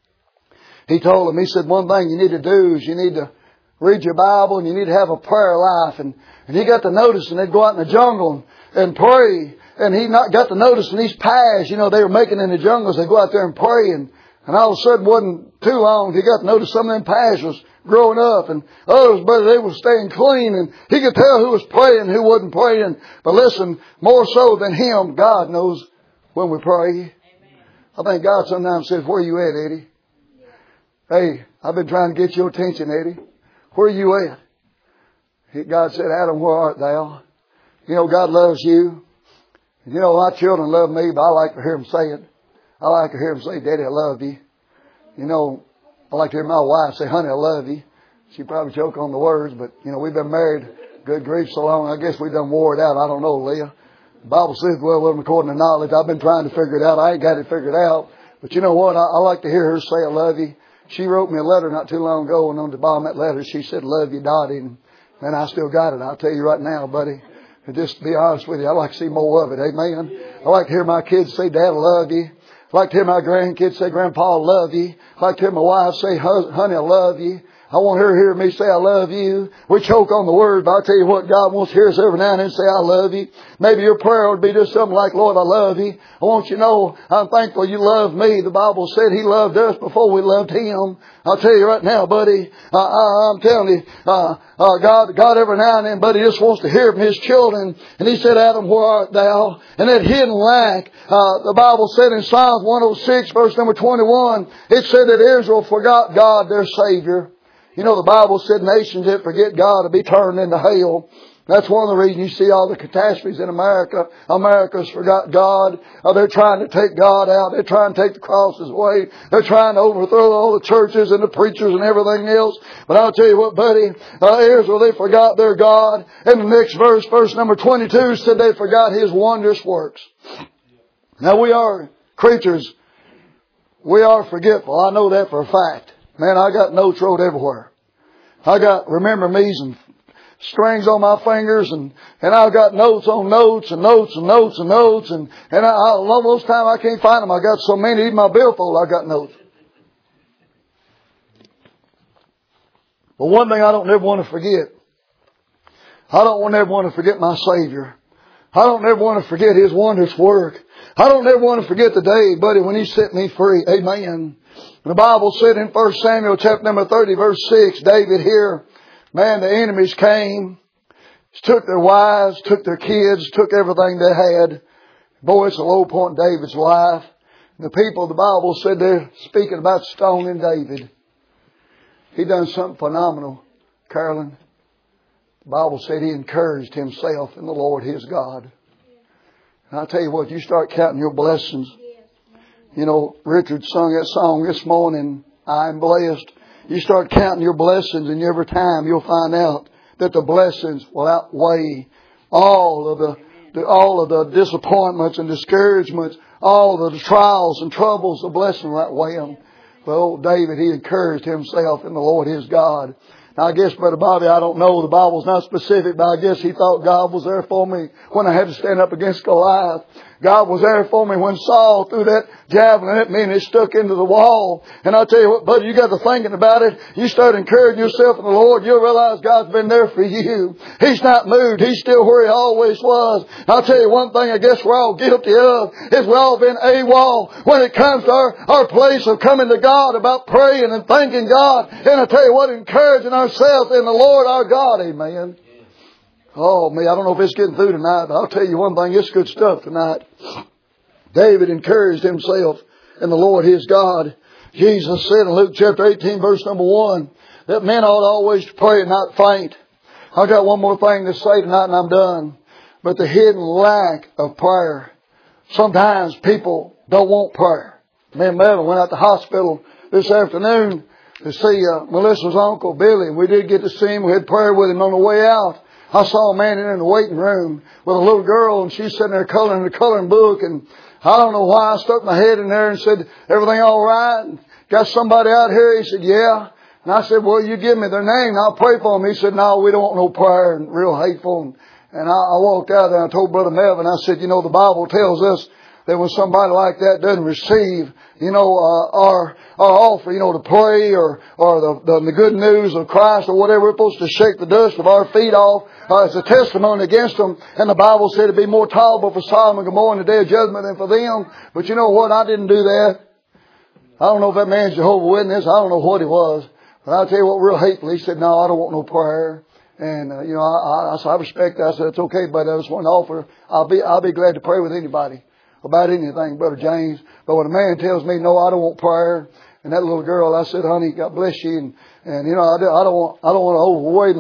he told them, he said, one thing you need to do is you need to read your Bible and you need to have a prayer life. And he got to notice, and they'd go out in the jungle and pray. And he not got to notice in these paths, you know, they were making in the jungles. They'd go out there and pray. And all of a sudden, wasn't too long, he got to notice some of them paths was growing up. And others, but they were staying clean. And he could tell who was praying, who wasn't praying. But listen, more so than him, God knows when we pray. Amen. I think God sometimes says, where you at, Eddie? Hey, I've been trying to get your attention, Eddie. Where you at? God said, Adam, where art thou? You know, God loves you. You know, my children love me, but I like to hear them say it. I like to hear them say, Daddy, I love you. You know, I like to hear my wife say, honey, I love you. She probably choke on the words, but, you know, we've been married, good grief, so long. I guess we done wore it out. I don't know, Leah. The Bible says, well, according to knowledge, I've been trying to figure it out. I ain't got it figured out. But you know what? I like to hear her say, I love you. She wrote me a letter not too long ago, and on the bottom of that letter, she said, love you, Dottie. And I still got it. I'll tell you right now, buddy. And just to be honest with you, I like to see more of it. Amen. I like to hear my kids say, Dad, I love you. I like to hear my grandkids say, Grandpa, I love you. I like to hear my wife say, honey, I love you. I want her to hear me say, I love you. We choke on the word, but I'll tell you what, God wants to hear us every now and then say, I love you. Maybe your prayer would be just something like, Lord, I love you. I want you to know I'm thankful you love me. The Bible said He loved us before we loved Him. I'll tell you right now, buddy, I'm telling you, God every now and then, buddy, just wants to hear from His children. And He said, Adam, where art thou? And that hidden lack, the Bible said in Psalms 106, verse number 21, it said that Israel forgot God, their Savior. You know, the Bible said nations that forget God will be turned into hell. That's one of the reasons you see all the catastrophes in America. America's forgot God. They're trying to take God out. They're trying to take the crosses away. They're trying to overthrow all the churches and the preachers and everything else. But I'll tell you what, buddy, Israel, they forgot their God. And the next verse number 22, said they forgot His wondrous works. Now we are creatures. We are forgetful. I know that for a fact. Man, I got notes wrote everywhere. I got remember me's and strings on my fingers, and I've got notes on notes and notes and notes and notes, and most time I can't find them. I got so many, even my billfold, I got notes. But one thing I don't ever want to forget, I don't ever want to forget my Savior. I don't ever want to forget His wondrous work. I don't ever want to forget the day, buddy, when He set me free. Amen. The Bible said in 1 Samuel chapter number 30, verse 6, David here, man, the enemies came, took their wives, took their kids, took everything they had. Boy, it's a low point in David's life. The people, the Bible said they're speaking about stoning David. He done something phenomenal, Carolyn. The Bible said he encouraged himself in the Lord his God. And I'll tell you what, you start counting your blessings. You know, Richard sung that song this morning, I'm blessed. You start counting your blessings, and every time you'll find out that the blessings will outweigh all of the disappointments and discouragements, all of the trials and troubles. The blessing will outweigh them. Well, David, he encouraged himself in the Lord his God. Now, I guess, Brother Bobby, I don't know. The Bible's not specific, but I guess he thought God was there for me when I had to stand up against Goliath. God was there for me when Saul threw that javelin at me and it stuck into the wall. And I'll tell you what, buddy, you got to thinking about it. You start encouraging yourself in the Lord, you'll realize God's been there for you. He's not moved. He's still where He always was. And I'll tell you one thing I guess we're all guilty of is we've all been AWOL when it comes to our place of coming to God about praying and thanking God. And I tell you what, encouraging ourselves in the Lord our God. Amen. Oh, me, I don't know if it's getting through tonight, but I'll tell you one thing, it's good stuff tonight. David encouraged himself in the Lord his God. Jesus said in Luke chapter 18, verse number 1, that men ought always to pray and not faint. I've got one more thing to say tonight and I'm done. But the hidden lack of prayer. Sometimes people don't want prayer. Me and Melvin went out to the hospital this afternoon to see Melissa's uncle, Billy. We did get to see him. We had prayer with him on the way out. I saw a man in the waiting room with a little girl, and she's sitting there coloring the coloring book, and I don't know why I stuck my head in there and said, everything all right? And got somebody out here? He said, yeah. And I said, well, you give me their name and I'll pray for them. He said, no, we don't want no prayer, and real hateful. And I walked out there and I told Brother Melvin, I said, you know, the Bible tells us that when somebody like that doesn't receive, you know, our offer, you know, to pray or the good news of Christ or whatever, we're supposed to shake the dust of our feet off as a testimony against them. And the Bible said it'd be more tolerable for Sodom and Gomorrah in the day of judgment than for them. But you know what? I didn't do that. I don't know if that man's Jehovah's Witness. I don't know what he was. But I'll tell you what, real hateful. He said, no, I don't want no prayer. And, you know, I respect that. I said, it's okay, buddy. I just want to offer. I'll be glad to pray with anybody about anything, Brother James. But when a man tells me, no, I don't want prayer, and that little girl, I said, honey, God bless you. And you know, I don't want to overweigh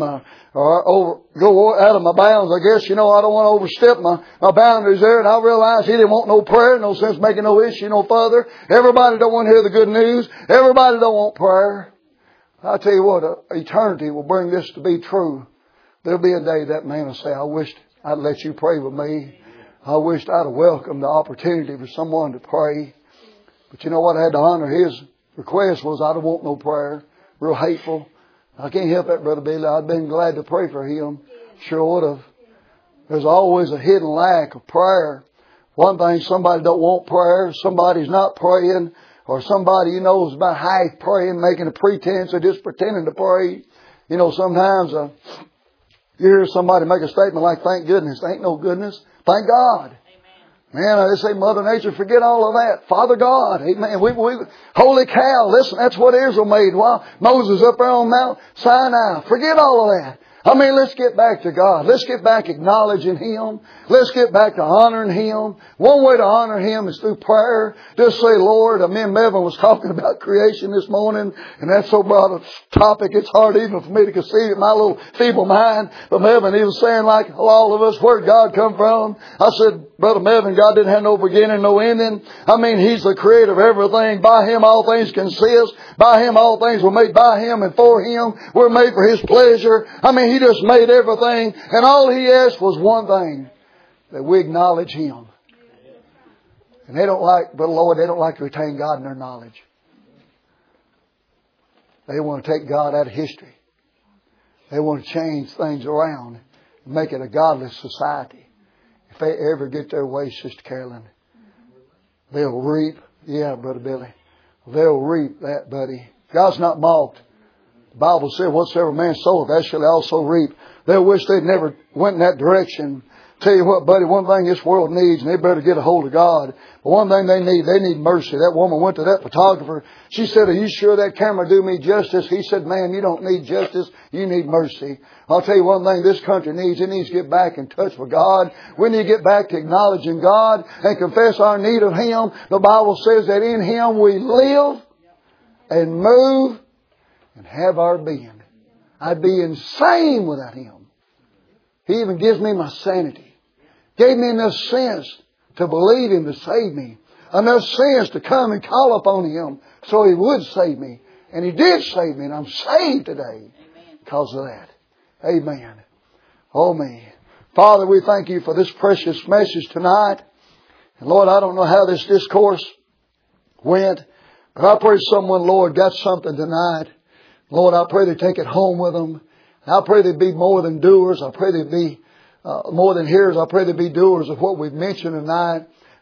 go out of my bounds. I guess, you know, I don't want to overstep my boundaries there. And I realized he didn't want no prayer, no sense making no issue no further. Everybody don't want to hear the good news. Everybody don't want prayer. I'll tell you what, eternity will bring this to be true. There'll be a day that man will say, I wished I'd let you pray with me. I wished I'd have welcomed the opportunity for someone to pray. But you know what? I had to honor his request was I don't want no prayer. Real hateful. I can't help that, Brother Billy. I'd been glad to pray for him. Sure would have. There's always a hidden lack of prayer. One thing, somebody don't want prayer. Somebody's not praying. Or somebody, you know, is about half praying, making a pretense of just pretending to pray. You know, sometimes you hear somebody make a statement like, thank goodness. There ain't no goodness. Thank God. Man, they say Mother Nature, forget all of that. Father God. Amen. Holy cow. Listen, that's what Israel made while Moses up there on Mount Sinai. Forget all of that. I mean, let's get back to God. Let's get back acknowledging Him. Let's get back to honoring Him. One way to honor Him is through prayer. Just say, Lord, me and Melvin was talking about creation this morning, and that's so broad a topic, it's hard even for me to conceive it, my little feeble mind. But Melvin, he was saying like all of us, where'd God come from? I said, Brother Melvin, God didn't have no beginning, no ending. I mean, He's the creator of everything. By Him all things consist. By Him all things were made by Him and for Him. We're made for His pleasure. I mean, He just made everything. And all He asked was one thing, that we acknowledge Him. And they don't like, Brother Lord, they don't like to retain God in their knowledge. They want to take God out of history. They want to change things around and make it a godless society. If they ever get their way, Sister Carolyn, they'll reap. Yeah, Brother Billy. They'll reap that, buddy. God's not mocked. The Bible said, whatsoever man soweth, that shall he also reap. They'll wish they'd never went in that direction. Tell you what, buddy, one thing this world needs, and they better get a hold of God. But one thing they need mercy. That woman went to that photographer. She said, are you sure that camera do me justice? He said, ma'am, you don't need justice. You need mercy. I'll tell you one thing this country needs. It needs to get back in touch with God. We need to get back to acknowledging God and confess our need of Him. The Bible says that in Him we live and move and have our being. I'd be insane without Him. He even gives me my sanity. Gave me enough sense to believe Him to save me. Enough sense to come and call upon Him so He would save me. And He did save me, and I'm saved today because of that. Amen. Oh me. Father, we thank You for this precious message tonight. And Lord, I don't know how this discourse went, but I pray someone, Lord, got something tonight. Lord, I pray they take it home with them. I pray they be more than doers. I pray they be more than hearers. I pray they be doers of what we've mentioned tonight.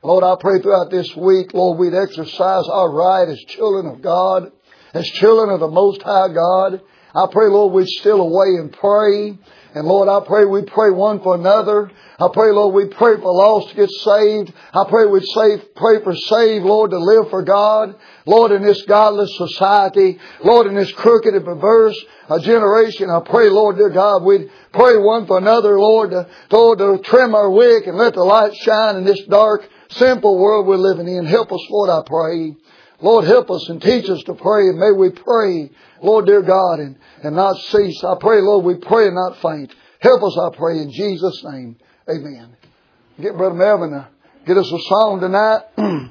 Lord, I pray throughout this week, Lord, we'd exercise our right as children of God, as children of the Most High God. I pray, Lord, we'd steal away and pray. And Lord, I pray we pray one for another. I pray, Lord, we pray for lost to get saved. I pray we'd pray for saved, Lord, to live for God. Lord, in this godless society, Lord, in this crooked and perverse generation, I pray, Lord, dear God, we'd pray one for another, Lord, to trim our wick and let the light shine in this dark, simple world we're living in. Help us, Lord, I pray. Lord, help us and teach us to pray, and may we pray, Lord, dear God, and not cease. I pray, Lord, we pray and not faint. Help us, I pray, in Jesus' name. Amen. Get Brother Melvin to get us a song tonight.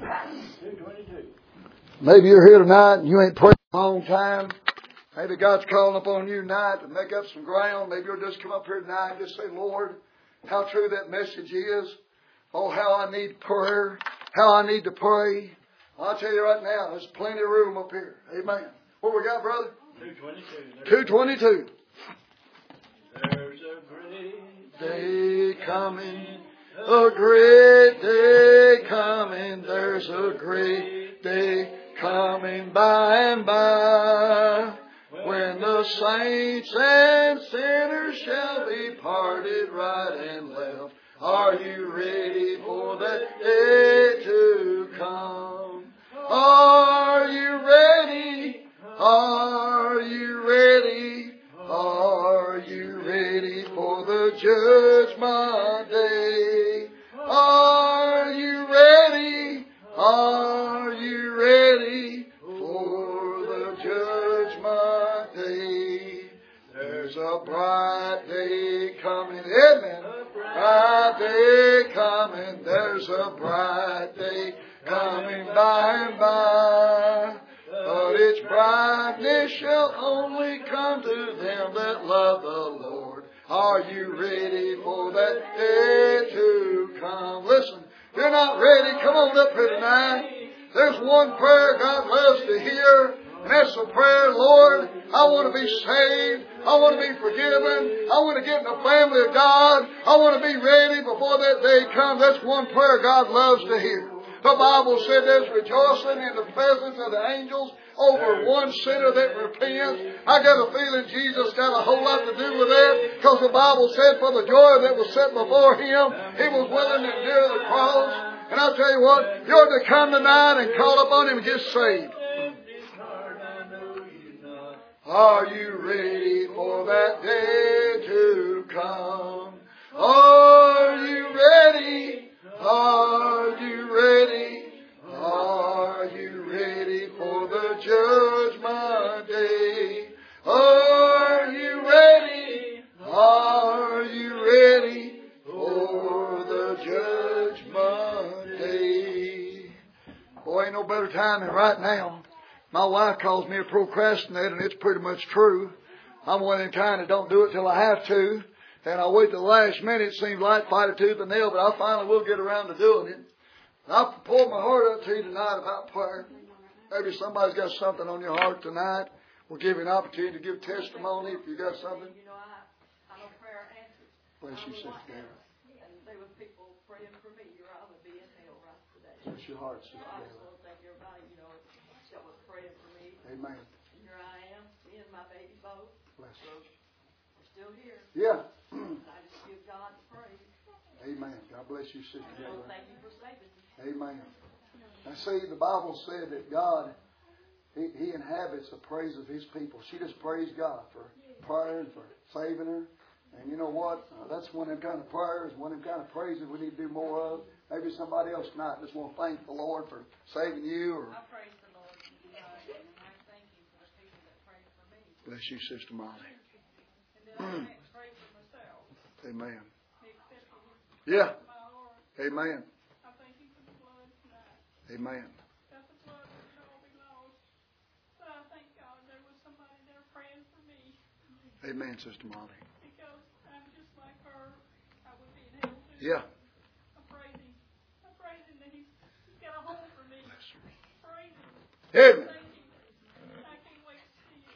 Maybe you're here tonight and you ain't prayed a long time. Maybe God's calling upon you tonight to make up some ground. Maybe you'll just come up here tonight and just say, Lord, how true that message is. Oh, how I need prayer. How I need to pray. I'll tell you right now, there's plenty of room up here. Amen. What we got, brother? 222. There's a great Day coming, a great day coming. There's a great day coming by and by, when the saints and sinners shall be parted right and left. Are you ready for that day to come? Are you ready? Are you ready? Are you ready for the judgment day? Are you ready? Are you ready for the judgment day? There's a bright day coming. Amen. Bright day coming. There's a bright day coming by and by. But its brightness shall only come to them that love the Lord. Are you ready for that day to come? Listen, if you're not ready, come on up here tonight. There's one prayer God loves to hear, and that's the prayer, Lord, I want to be saved. I want to be forgiven. I want to get in the family of God. I want to be ready before that day comes. That's one prayer God loves to hear. The Bible said there's rejoicing in the presence of the angels over one sinner that repents. I got a feeling Jesus got a whole lot to do with that, because the Bible said for the joy that was set before Him, He was willing to endure the cross. And I'll tell you what, you're to come tonight and call upon Him and get saved. Are you ready for that day to come? Are you ready? Are you ready? Are you ready for the judgment day? Are you ready? Are you ready for the judgment day? Boy, ain't no better time than right now. My wife calls me a procrastinator, and it's pretty much true. I'm one of them kind that don't do it till I have to. And I wait till the last minute. It seems like fight a tooth and nail, but I finally will get around to doing it. And I poured my heart up to you tonight about prayer. Maybe somebody's got something on your heart tonight. We'll give you an opportunity to give testimony if you got something. You know, I know prayer answers. Bless you, Sister Gary. And there were people praying for me, or I would be in hell right today. Bless your heart, Sister I Gary. just want to thank everybody, you know, that was praying for me. Amen. And here I am, me and my baby both. Bless you. We're still here. Yeah. And I just give God the praise. Amen. God bless you, Sister And Gary. thank you for saving me. Amen. Now see, the Bible said that God, He inhabits the praise of His people. She just praised God for prayer and for saving her. And you know what? That's one of them kind of prayers, one of them kind of praises we need to do more of. Maybe somebody else tonight just want to thank the Lord for saving you. Or I praise the Lord for you guys, and I thank you for the people that prayed for me. bless you, Sister Molly. And then I can't pray for myself. Amen. He accepted Yeah. my heart. Amen. I thank you for the blood tonight. Amen. That the blood would all be lost. But I thank God there was somebody there praying for me. Amen, Sister Molly. Because I'm just like her. I would be in hell too. Yeah. I praise Him. I praise Him that He's got a home for me. Praise Him. Amen. Thank Him. I can't wait to see it.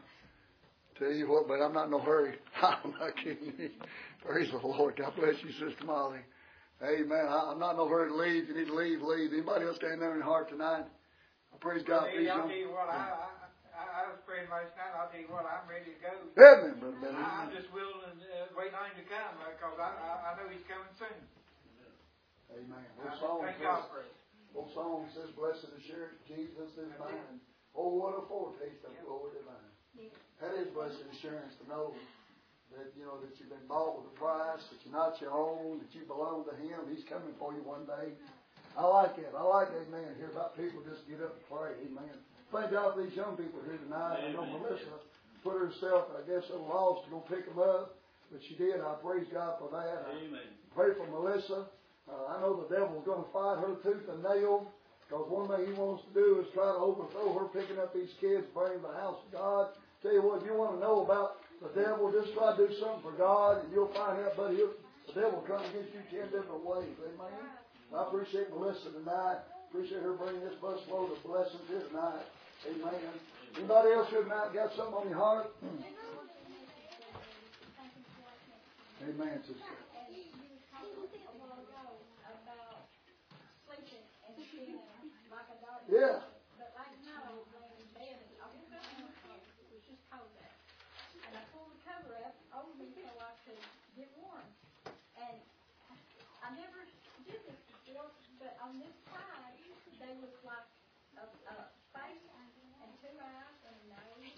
Tell you what, but I'm not in no hurry. I'm not kidding you. Praise the Lord. God bless you, Sister Molly. Amen. I'm not in no hurry to leave. If you need to leave, leave. Anybody else stand there in your heart tonight? Praise God. I'll tell you what, I was praying last night. I'll tell you what, I'm ready to go. Amen, Brother Billy. I'm just willing and waiting on him to come because I know he's coming soon. Amen. Thank God for it. Old song says, "Blessed assurance, Jesus is mine. Oh, what a foretaste of glory divine." That is blessed assurance to know that that you've been bought with a price, that you're not your own, that you belong to Him. He's coming for you one day. I like it. I like, amen, to hear about people just get up and pray. Amen. Thank God for these young people here tonight. I know Melissa put herself, I guess, a little lost to go pick them up, but she did. I praise God for that. Amen. I pray for Melissa. I know the devil's going to fight her tooth and nail, because one thing he wants to do is try to overthrow her picking up these kids, bringing the house of God. Tell you what, if you want to know about the devil, just try to do something for God, and you'll find out, buddy, the devil trying to get you 10 different ways. Amen. I appreciate Melissa tonight. Appreciate her bringing this busload of blessings here tonight. Amen. Anybody else here tonight got something on your heart? Amen, sister. Yeah. But like now, I was laying in bed and I woke up and it was just cold out. And I pulled the cover up over me so I could get warm. And I never did this before, but on this side, they look like a face and two eyes and a nose.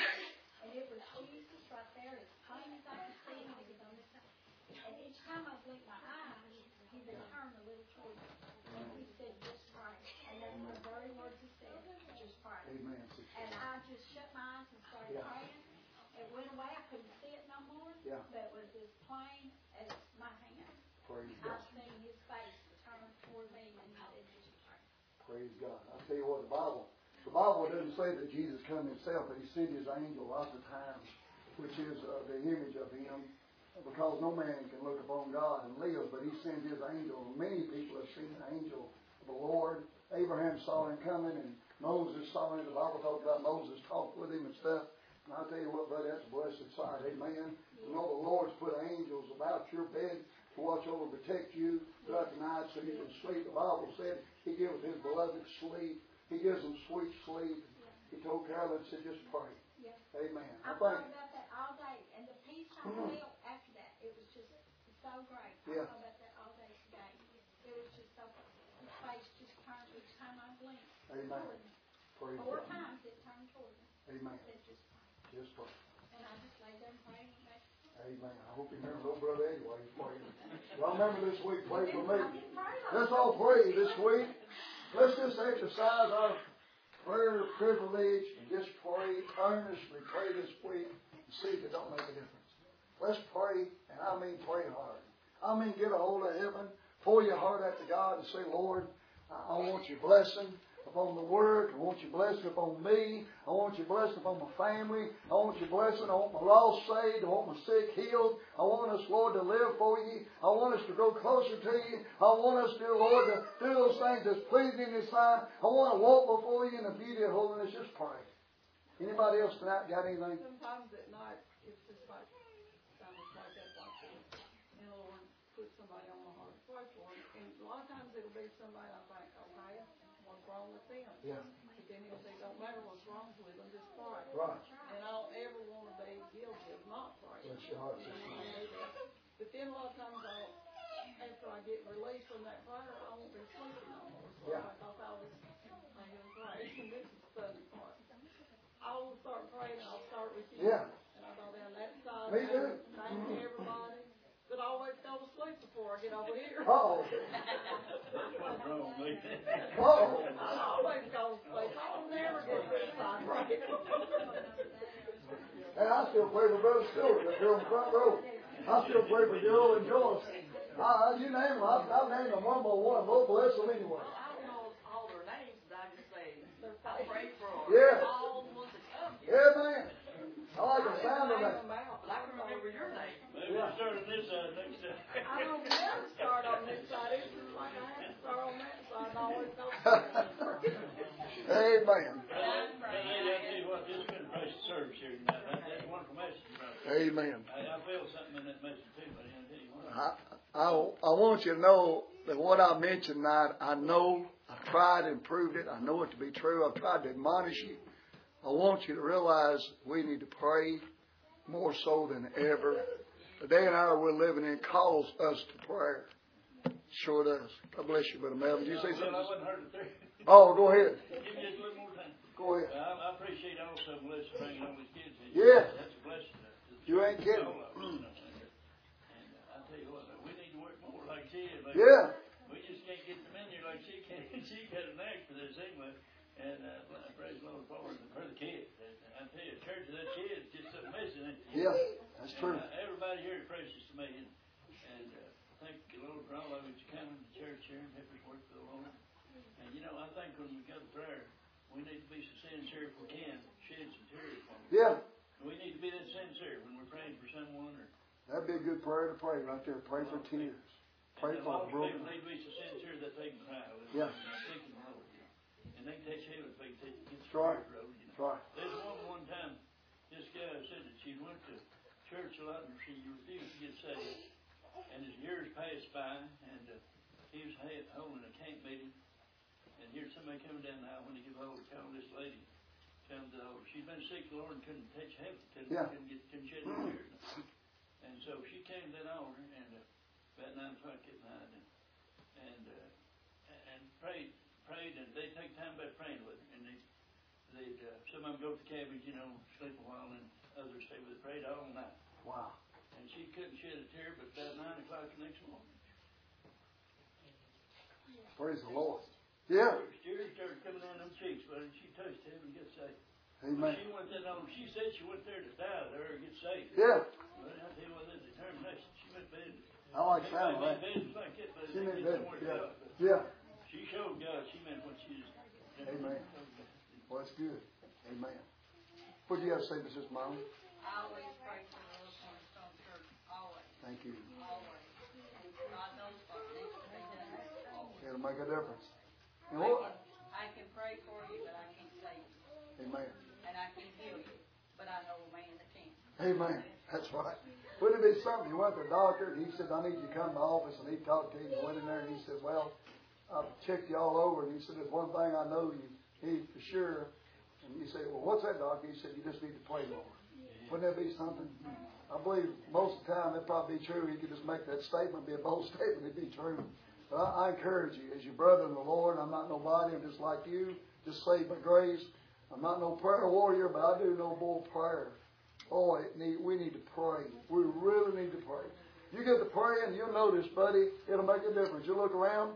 And it was Jesus right there, as plain as I could see him. He was on this side. And each time I blinked my eyes, he would turn a little towards me. And he said, "Just pray." And that's the very words he said, "Just pray." Amen. And I just shut my eyes and started praying. It went away. I couldn't see it no more. Yeah. But it was as plain as my hand. Praise I God. seen his face turn toward me and he said, "Just pray." Praise God. I'll tell you what, the Bible doesn't say that Jesus come himself, but he sent his angel lots of times, which is the image of him, because no man can look upon God and live, but he sent his angel. Many people have seen the angel of the Lord. Abraham saw him coming, and Moses saw him. The Bible talks about Moses talked with him and stuff. And I'll tell you what, buddy, that's a blessed sight. Amen. You know the Lord's put angels about your bed to watch over and protect you throughout the night so you can sleep. The Bible said he gives his beloved sleep. He gives them sweet sleep. He told Carolyn, said, "Just pray." Yeah. Amen. I thought about that all day, and the peace I felt after that, it was just so great. Yeah. I thought about that all day today. It was just so, his face just turned each time I blinked. Amen. Praise 4 God. times it turned toward me. Amen. It said, "Just pray." Just pray. And I just laid there and prayed and went back to sleep. Amen. I hope you remember little brother Eddie while he's praying. Y'all remember this week, pray for me. I didn't pray like Let's all pray this week. Let's just exercise our prayer privilege and just pray earnestly. Pray this week and see if it don't make a difference. Let's pray, and I mean pray hard. I mean get a hold of heaven, pour your heart out to God and say, "Lord, I want your blessing upon the work. I want your blessing upon me. I want your blessing upon my family. I want your blessing. I want my lost saved. I want my sick healed. I want us, Lord, to live for you. I want us to grow closer to you. I want us, dear Lord, to do those things that's pleasing in His sight. I want to walk before you in the beauty of holiness." Just pray. Anybody else tonight got anything? Sometimes at night, it's just like, sounds like that, like, and the Lord put somebody on my heart to pray for him. And a lot of times it'll be somebody I think, okay, what's wrong with them? Yeah. But then he'll say, don't matter what's wrong with them, just pray. Right. And I don't ever want to be guilty of not praying. Bless your heart, You sister. know, I do that. But then a lot of times after I get released from that prayer, I won't be sleeping no more. So Yeah. I thought I was going to pray. And this is the funny part. I will start praying and I'll start with you. Yeah. And I go down that side. Me too. Thank everybody. But I always go to sleep before I get over here. Uh-oh. What's wrong with me? Uh-oh. I always go to sleep. I'll never get this side right. And I still pray for Brother Stewart, the girl in the front row. I still pray for Joe and Joyce. You name them. I've named them one by one. Lord bless them anyway. I don't know all their names, but I just say, I pray for Yeah. all the ones that come here. Yeah, man. I like the sound of that. But I can remember your name. Maybe we'll start on this side next time. I don't never start on this side. It's just like I have to start on that side. I always go to sleep. Amen. Well, I'll tell you what, this has been a precious service here tonight. That's a wonderful message, brother. Amen. I feel something in that message too, but I'll tell you what. I want you to know that what I mentioned tonight, I know, I've tried and proved it. I know it to be true. I've tried to admonish you. I want you to realize we need to pray more so than ever. The day and hour we're living in calls us to prayer. Sure does. God bless you, Brother Melvin. Did you say something? Well, I wasn't heard it there. Oh, go ahead. Give me just a little more time. Go ahead. I appreciate also Melissa bringing all these kids in. Yeah. That's a blessing. You ain't kidding. All of us, you know. And I tell you what, we need to work more like she is. Like, Yeah. we just can't get them in here like she can. She got a knack for this anyway. And praise the Lord for the kids. And I tell you, church of that kids just something missing. Yeah, that's true. Everybody here is precious to me. And thank you, Lord, for all of you coming to church here and help us work for the Lord. And you know, I think when we go to prayer, we need to be so sincere if we can, shed some tears for them. Yeah. We need to be that sincere when we're praying for someone. Or That'd be a good prayer to pray right there. Pray for tears. Pray for a broken. People need to be so sincere that they can cry. Yeah. Seeking the Lord, you know. And they can touch heaven if they can get That's right. the road, you know. That's right. There's one time, this guy said that she went to church a lot and she refused to get saved. And as years passed by, and he was holding a camp meeting, and here's somebody coming down the aisle when he gave hold of this lady. She'd been sick, the Lord, and couldn't touch heaven, couldn't shed no tears. And so she came to that altar, and about 9 o'clock at night, and prayed, and they'd take time about praying with her, and they'd some of them go to the cabins, you know, sleep a while, and others stay with her, prayed all night. Wow. And she couldn't shed a tear, but about 9 o'clock the next morning. Praise the Lord. Yeah. Tears started coming down them cheeks, but she touched him and got saved. Amen. She went there, she said she went there to die there or get saved. Yeah. But I tell you what, there's determination. She went to bed. I like sound of that. Like that, but She meant get that. somewhere to Yeah. God. But Yeah. she showed God she meant what she was. Amen. Well, that's good. Amen. What do you have to say, Mrs. Mom? I always pray for the little Cornerstone Church. Always. Thank you. Always. God knows what needs to be done. Always. It'll make a difference. And what? I can pray for you, but I can't save you. Amen. And I can heal you, but I know a man that can. Amen. That's right. Wouldn't it be something? You went to the doctor and he said, I need you to come to the office, and he talked to you. You went in there and he said, well, I've checked you all over, and he said, there's one thing I know you need for sure. And you say, well, what's that, doctor? He said, you just need to pray more. Wouldn't that be something? I believe most of the time it'd probably be true. He could just make that statement, be a bold statement, it'd be true. But I encourage you, as your brother in the Lord, I'm not nobody, I'm just like you, just saved by grace. I'm not no prayer warrior, but I do know more prayer. Oh, we need to pray. We really need to pray. You get to praying, you'll notice, buddy, it'll make a difference. You look around,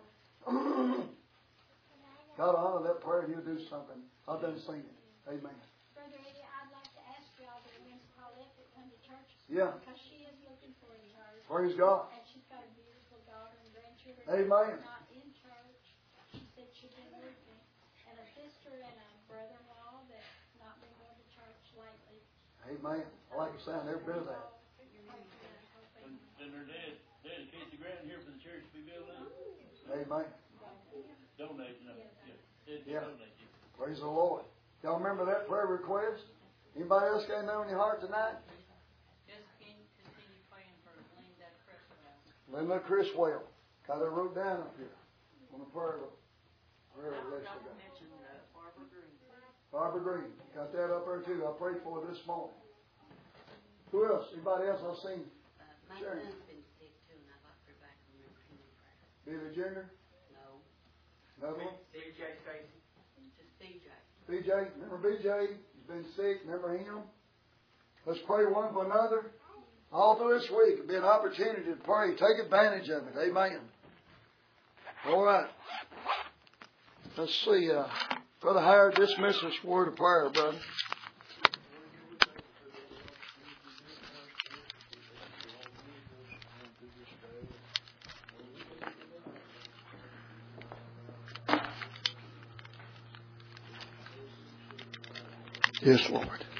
God will honor that prayer and He'll do something. I've done seen it. Amen. Brother Eddie, I'd like to ask y'all to Miss Paulette to come to church. Yeah. Because she is looking for you. Praise God. And she's got a beautiful daughter and grandchildren. Amen. Not in church. She said she'd been working. And a sister and a brother-in-law that's not been going to church lately. Amen. I like the sound every bit of that. And their dad dedicated the ground here for the church to be built in. Amen. Donate, no. Yeah. Donate. Praise the Lord. Y'all remember that prayer request? Anybody else got anything on your heart tonight? Just continue praying for Linda Criswell. Linda Criswell. Got that wrote down up here on the prayer list. I forgot to mention Barbara Green. Barbara Green. Got that up there too. I prayed for her this morning. Who else? Anybody else I've seen? My Sure. son's been sick too, and I'd like her back on their prayer. Billy Jr.? No, Another one? DJ Stacy. just DJ. BJ. Remember BJ? He's been sick. Remember him? Let's pray one for another. All through this week, it'll be an opportunity to pray. Take advantage of it. Amen. All right. Let's see. Brother Howard, dismiss us for word of prayer, brother. Yes, Lord.